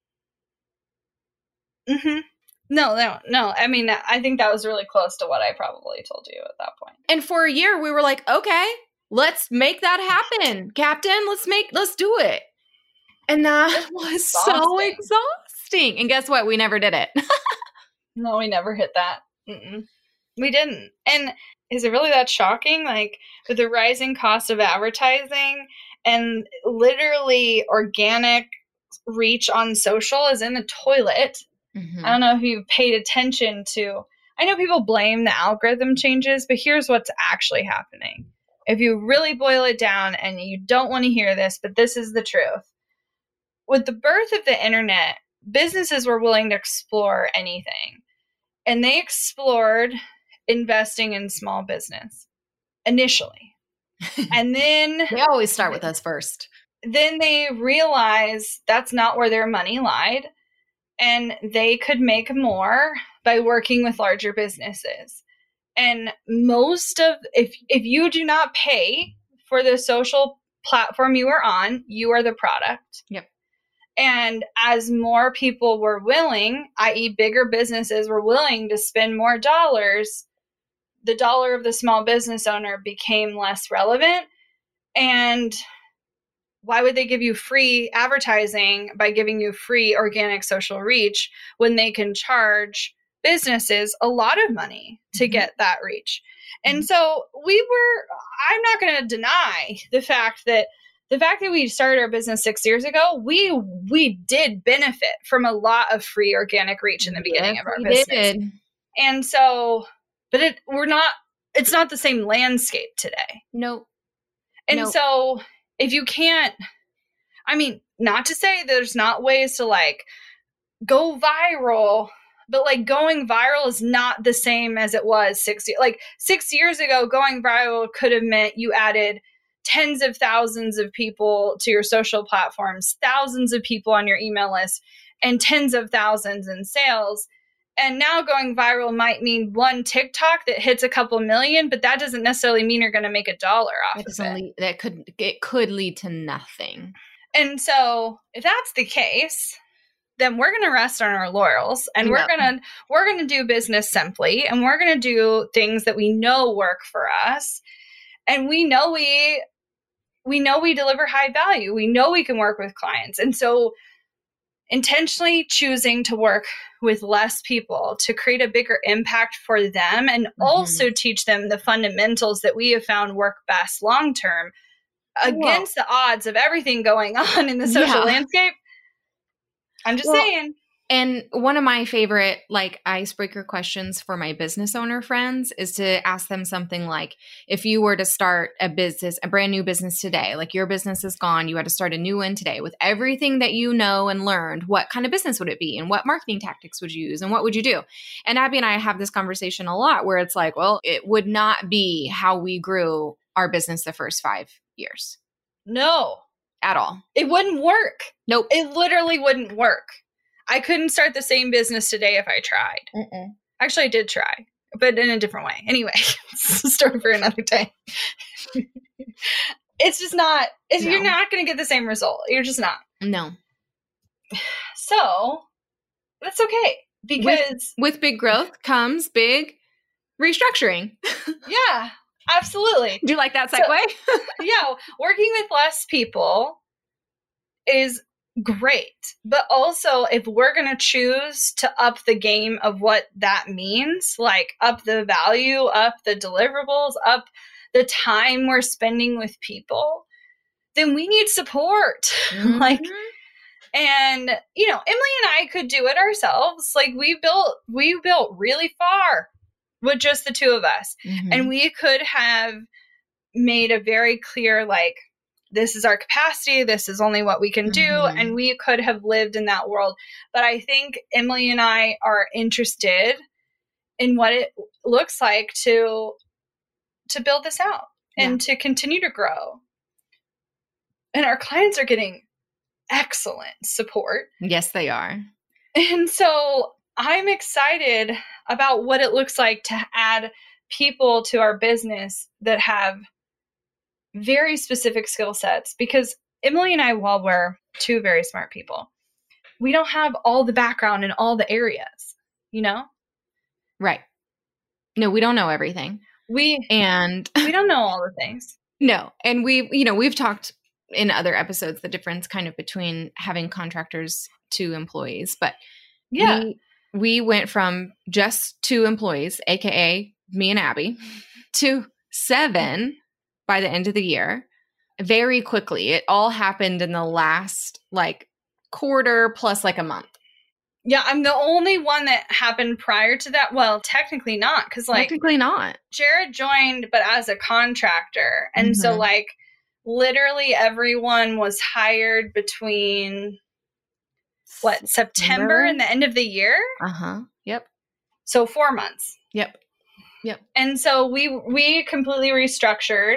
Mm-hmm. No, no, no. I mean, I think that was really close to what I probably told you at that point. And for a year, we were like, okay. Let's make that happen, Captain. Let's make, let's do it. And that was exhausting. so exhausting. And guess what? We never did it. No, we never hit that. Mm-mm. We didn't. And is it really that shocking? Like with the rising cost of advertising and literally organic reach on social is in the toilet. Mm-hmm. I don't know if you've paid attention to, I know people blame the algorithm changes, but here's what's actually happening. If you really boil it down, and you don't want to hear this, but this is the truth. With the birth of the internet, businesses were willing to explore anything. And they explored investing in small business initially. And then they always start with us first. Then they realized that's not where their money lied. And they could make more by working with larger businesses. And most of, if if you do not pay for the social platform you are on, you are the product. Yep. And as more people were willing, that is bigger businesses were willing to spend more dollars, the dollar of the small business owner became less relevant. And why would they give you free advertising by giving you free organic social reach when they can charge businesses a lot of money to get that reach? And so we were, I'm not going to deny the fact that the fact that we started our business six years ago, we we did benefit from a lot of free organic reach in the beginning yes, of our we business. Did. And so, but it we're not, it's not the same landscape today. Nope. And nope. so if you can't, I mean, not to say there's not ways to like go viral, but like going viral is not the same as it was six years. Like six years ago, going viral could have meant you added tens of thousands of people to your social platforms, thousands of people on your email list, and tens of thousands in sales. And now going viral might mean one TikTok that hits a couple million, but that doesn't necessarily mean you're going to make a dollar off of it. Lead, that could it could lead to nothing. And so if that's the case, then we're going to rest on our laurels, and we're going to we're going to do business simply, and we're going to do things that we know work for us. And we know we we know we deliver high value. We know we can work with clients. And so intentionally choosing to work with less people to create a bigger impact for them and mm-hmm. also teach them the fundamentals that we have found work best long term against Whoa. the odds of everything going on in the social yeah. landscape. I'm just well, saying. And one of my favorite like icebreaker questions for my business owner friends is to ask them something like, if you were to start a business, a brand new business today, like your business is gone, you had to start a new one today with everything that you know and learned, what kind of business would it be? And what marketing tactics would you use? And what would you do? And Abby and I have this conversation a lot where it's like, well, it would not be how we grew our business the first five years. No. At all. It wouldn't work. Nope. It literally wouldn't work. I couldn't start the same business today if I tried. Mm-mm. Actually, I did try, but in a different way. Anyway, it's a story for another day. It's just not, it's, no. You're not going to get the same result. You're just not. No. So that's okay because with, with big growth comes big restructuring. Yeah, absolutely. Do you like that segue? So, yeah. Working with less people is great. But also, if we're going to choose to up the game of what that means, like up the value, up the deliverables, up the time we're spending with people, then we need support. Mm-hmm. Like, and, you know, Emily and I could do it ourselves. Like we built, we built really far with just the two of us. Mm-hmm. And we could have made a very clear, like, this is our capacity. This is only what we can do. Mm-hmm. And we could have lived in that world. But I think Emily and I are interested in what it looks like to, to build this out yeah. and to continue to grow. And our clients are getting excellent support. Yes, they are. And so I'm excited about what it looks like to add people to our business that have very specific skill sets, because Emily and I, while we're two very smart people, we don't have all the background in all the areas, you know? Right. No, we don't know everything. We, and we don't know all the things. No. And we, you know, we've talked in other episodes, the difference kind of between having contractors to employees, but yeah, we, we went from just two employees, A K A me and Abby, to seven by the end of the year, very quickly. It all happened in the last like quarter plus like a month. Yeah, I'm the only one that happened prior to that. Well, technically not, because like technically not. Jared joined, but as a contractor, and mm-hmm. so like literally everyone was hired between what September, September and the end of the year. Uh huh. Yep. So four months. Yep. Yep. And so we we completely restructured,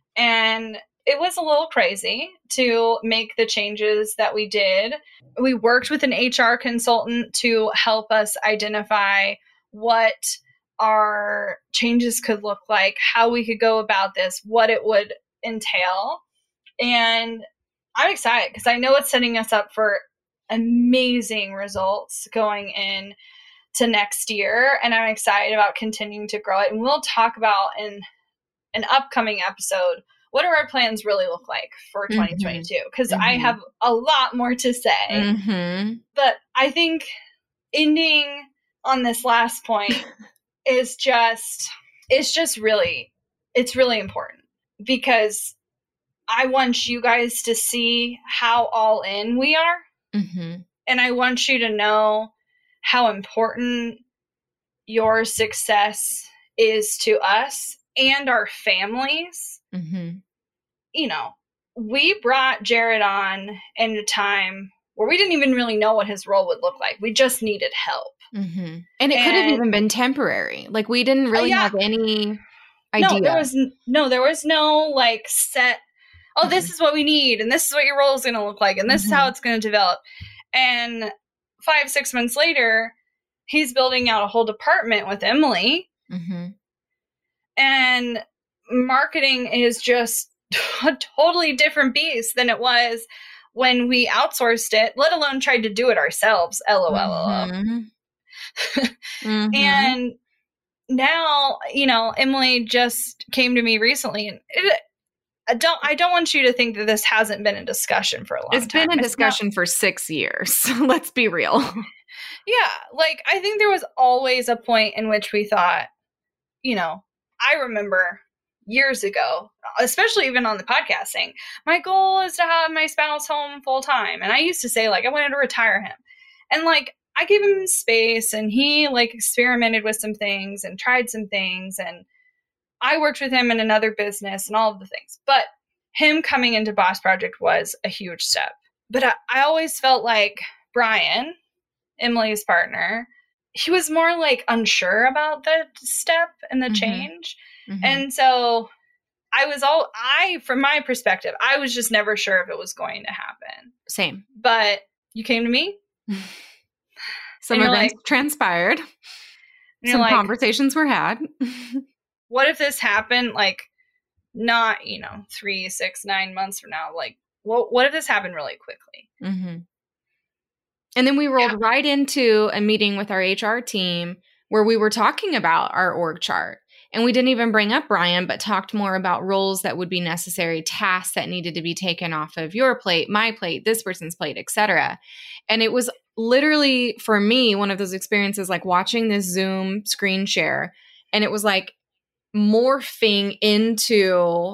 and it was a little crazy to make the changes that we did. We worked with an H R consultant to help us identify what our changes could look like, how we could go about this, what it would entail. And I'm excited because I know it's setting us up for amazing results going in to next year, and I'm excited about continuing to grow it. And we'll talk about in an upcoming episode what do our plans really look like for twenty twenty-two, because mm-hmm. I have a lot more to say. Mm-hmm. But I think ending on this last point is just it's just really it's really important, because I want you guys to see how all in we are. Mm-hmm. And I want you to know how important your success is to us and our families. Mm-hmm. You know, we brought Jared on in a time where we didn't even really know what his role would look like. We just needed help. Mm-hmm. And it and, could have even been temporary. Like we didn't really uh, yeah. have any idea. No, there was no, there was no like set, oh, mm-hmm. this is what we need, and this is what your role is going to look like, and this mm-hmm. is how it's going to develop. And five, six months later, he's building out a whole department with Emily. Mm-hmm. And marketing is just a totally different beast than it was when we outsourced it, let alone tried to do it ourselves. LOL. Mm-hmm. mm-hmm. And now, you know, Emily just came to me recently, and it, I don't I don't want you to think that this hasn't been a discussion for a long it's time. It's been a It's discussion not- for six years. Let's be real. Yeah, like I think there was always a point in which we thought, you know, I remember years ago, especially even on the podcast, saying, my goal is to have my spouse home full time. And I used to say, like, I wanted to retire him. And like, I gave him space and he like experimented with some things and tried some things. And I worked with him in another business and all of the things. But him coming into Boss Project was a huge step. But I, I always felt like Brian, Emily's partner, he was more like unsure about the step and the mm-hmm. change. Mm-hmm. And so I was all, I, from my perspective, I was just never sure if it was going to happen. Same. But you came to me. Some events like, transpired. Some like, conversations were had. What if this happened, like, not, you know, three, six, nine months from now? Like, what, what if this happened really quickly? Mm-hmm. And then we rolled yeah. right into a meeting with our H R team where we were talking about our org chart. And we didn't even bring up Brian, but talked more about roles that would be necessary, tasks that needed to be taken off of your plate, my plate, this person's plate, et cetera. And it was literally, for me, one of those experiences like watching this Zoom screen share. And it was like morphing into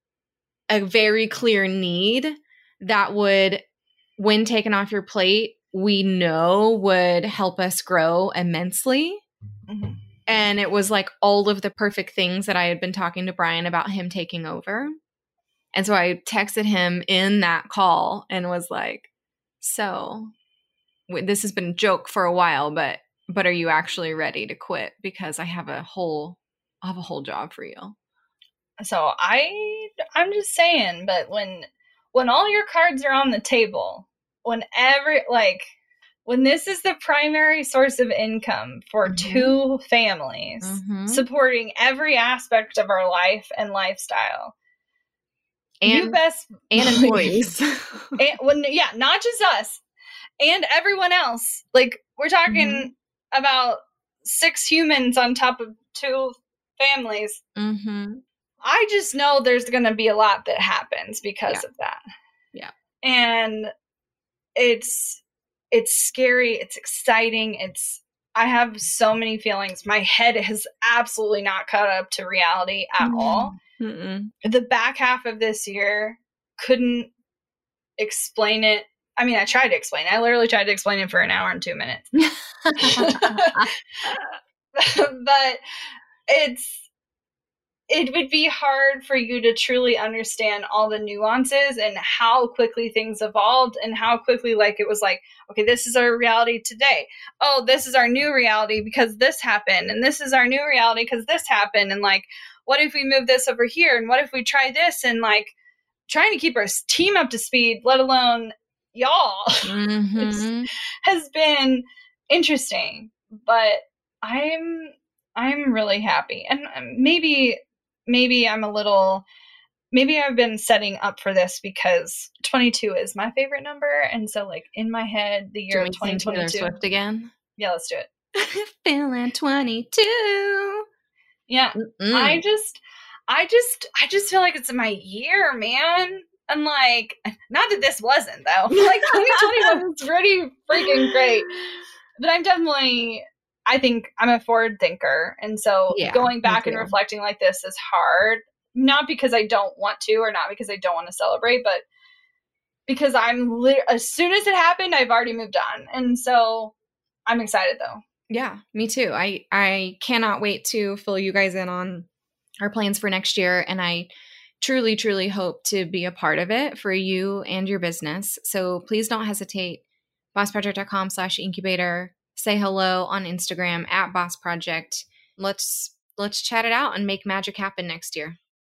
a very clear need that would, when taken off your plate, we know would help us grow immensely. Mm-hmm. And it was like all of the perfect things that I had been talking to Brian about him taking over. And so I texted him in that call and was like, so this has been a joke for a while, but but are you actually ready to quit? Because I have a whole I have a whole job for you. So I I'm just saying, but when when all your cards are on the table, when every like when this is the primary source of income for mm-hmm. two families, mm-hmm. supporting every aspect of our life and lifestyle, and you best and employees, and, when yeah, not just us and everyone else. Like we're talking mm-hmm. about six humans on top of two families. Mm-hmm. I just know there's going to be a lot that happens because yeah. of that. Yeah, and it's. It's scary. It's exciting. It's, I have so many feelings. My head has absolutely not caught up to reality at mm-hmm. all. Mm-mm. The back half of this year couldn't explain it. I mean, I tried to explain it. I literally tried to explain it for an hour and two minutes. But it's, it would be hard for you to truly understand all the nuances and how quickly things evolved and how quickly, like, it was like, okay, this is our reality today. Oh, this is our new reality because this happened. And this is our new reality because this happened. And like, what if we move this over here? And what if we try this? And like trying to keep our team up to speed, let alone y'all, mm-hmm. has been interesting. But I'm, I'm really happy. And maybe... Maybe I'm a little, maybe I've been setting up for this because twenty-two is my favorite number. And so like in my head, the year of twenty twenty-two. Taylor Swift again? Yeah, let's do it. Feeling twenty-two. Yeah. Mm-mm. I just, I just, I just feel like it's my year, man. And like, not that this wasn't though. Like twenty twenty-one was pretty freaking great. But I'm definitely... I think I'm a forward thinker. And so yeah, going back and reflecting like this is hard, not because I don't want to, or not because I don't want to celebrate, but because I'm li- as soon as it happened, I've already moved on. And so I'm excited though. Yeah, me too. I, I cannot wait to fill you guys in on our plans for next year. And I truly, truly hope to be a part of it for you and your business. So please don't hesitate. bossproject.com slash incubator. Say hello on Instagram at Boss Project. Let's let's chat it out and make magic happen next year.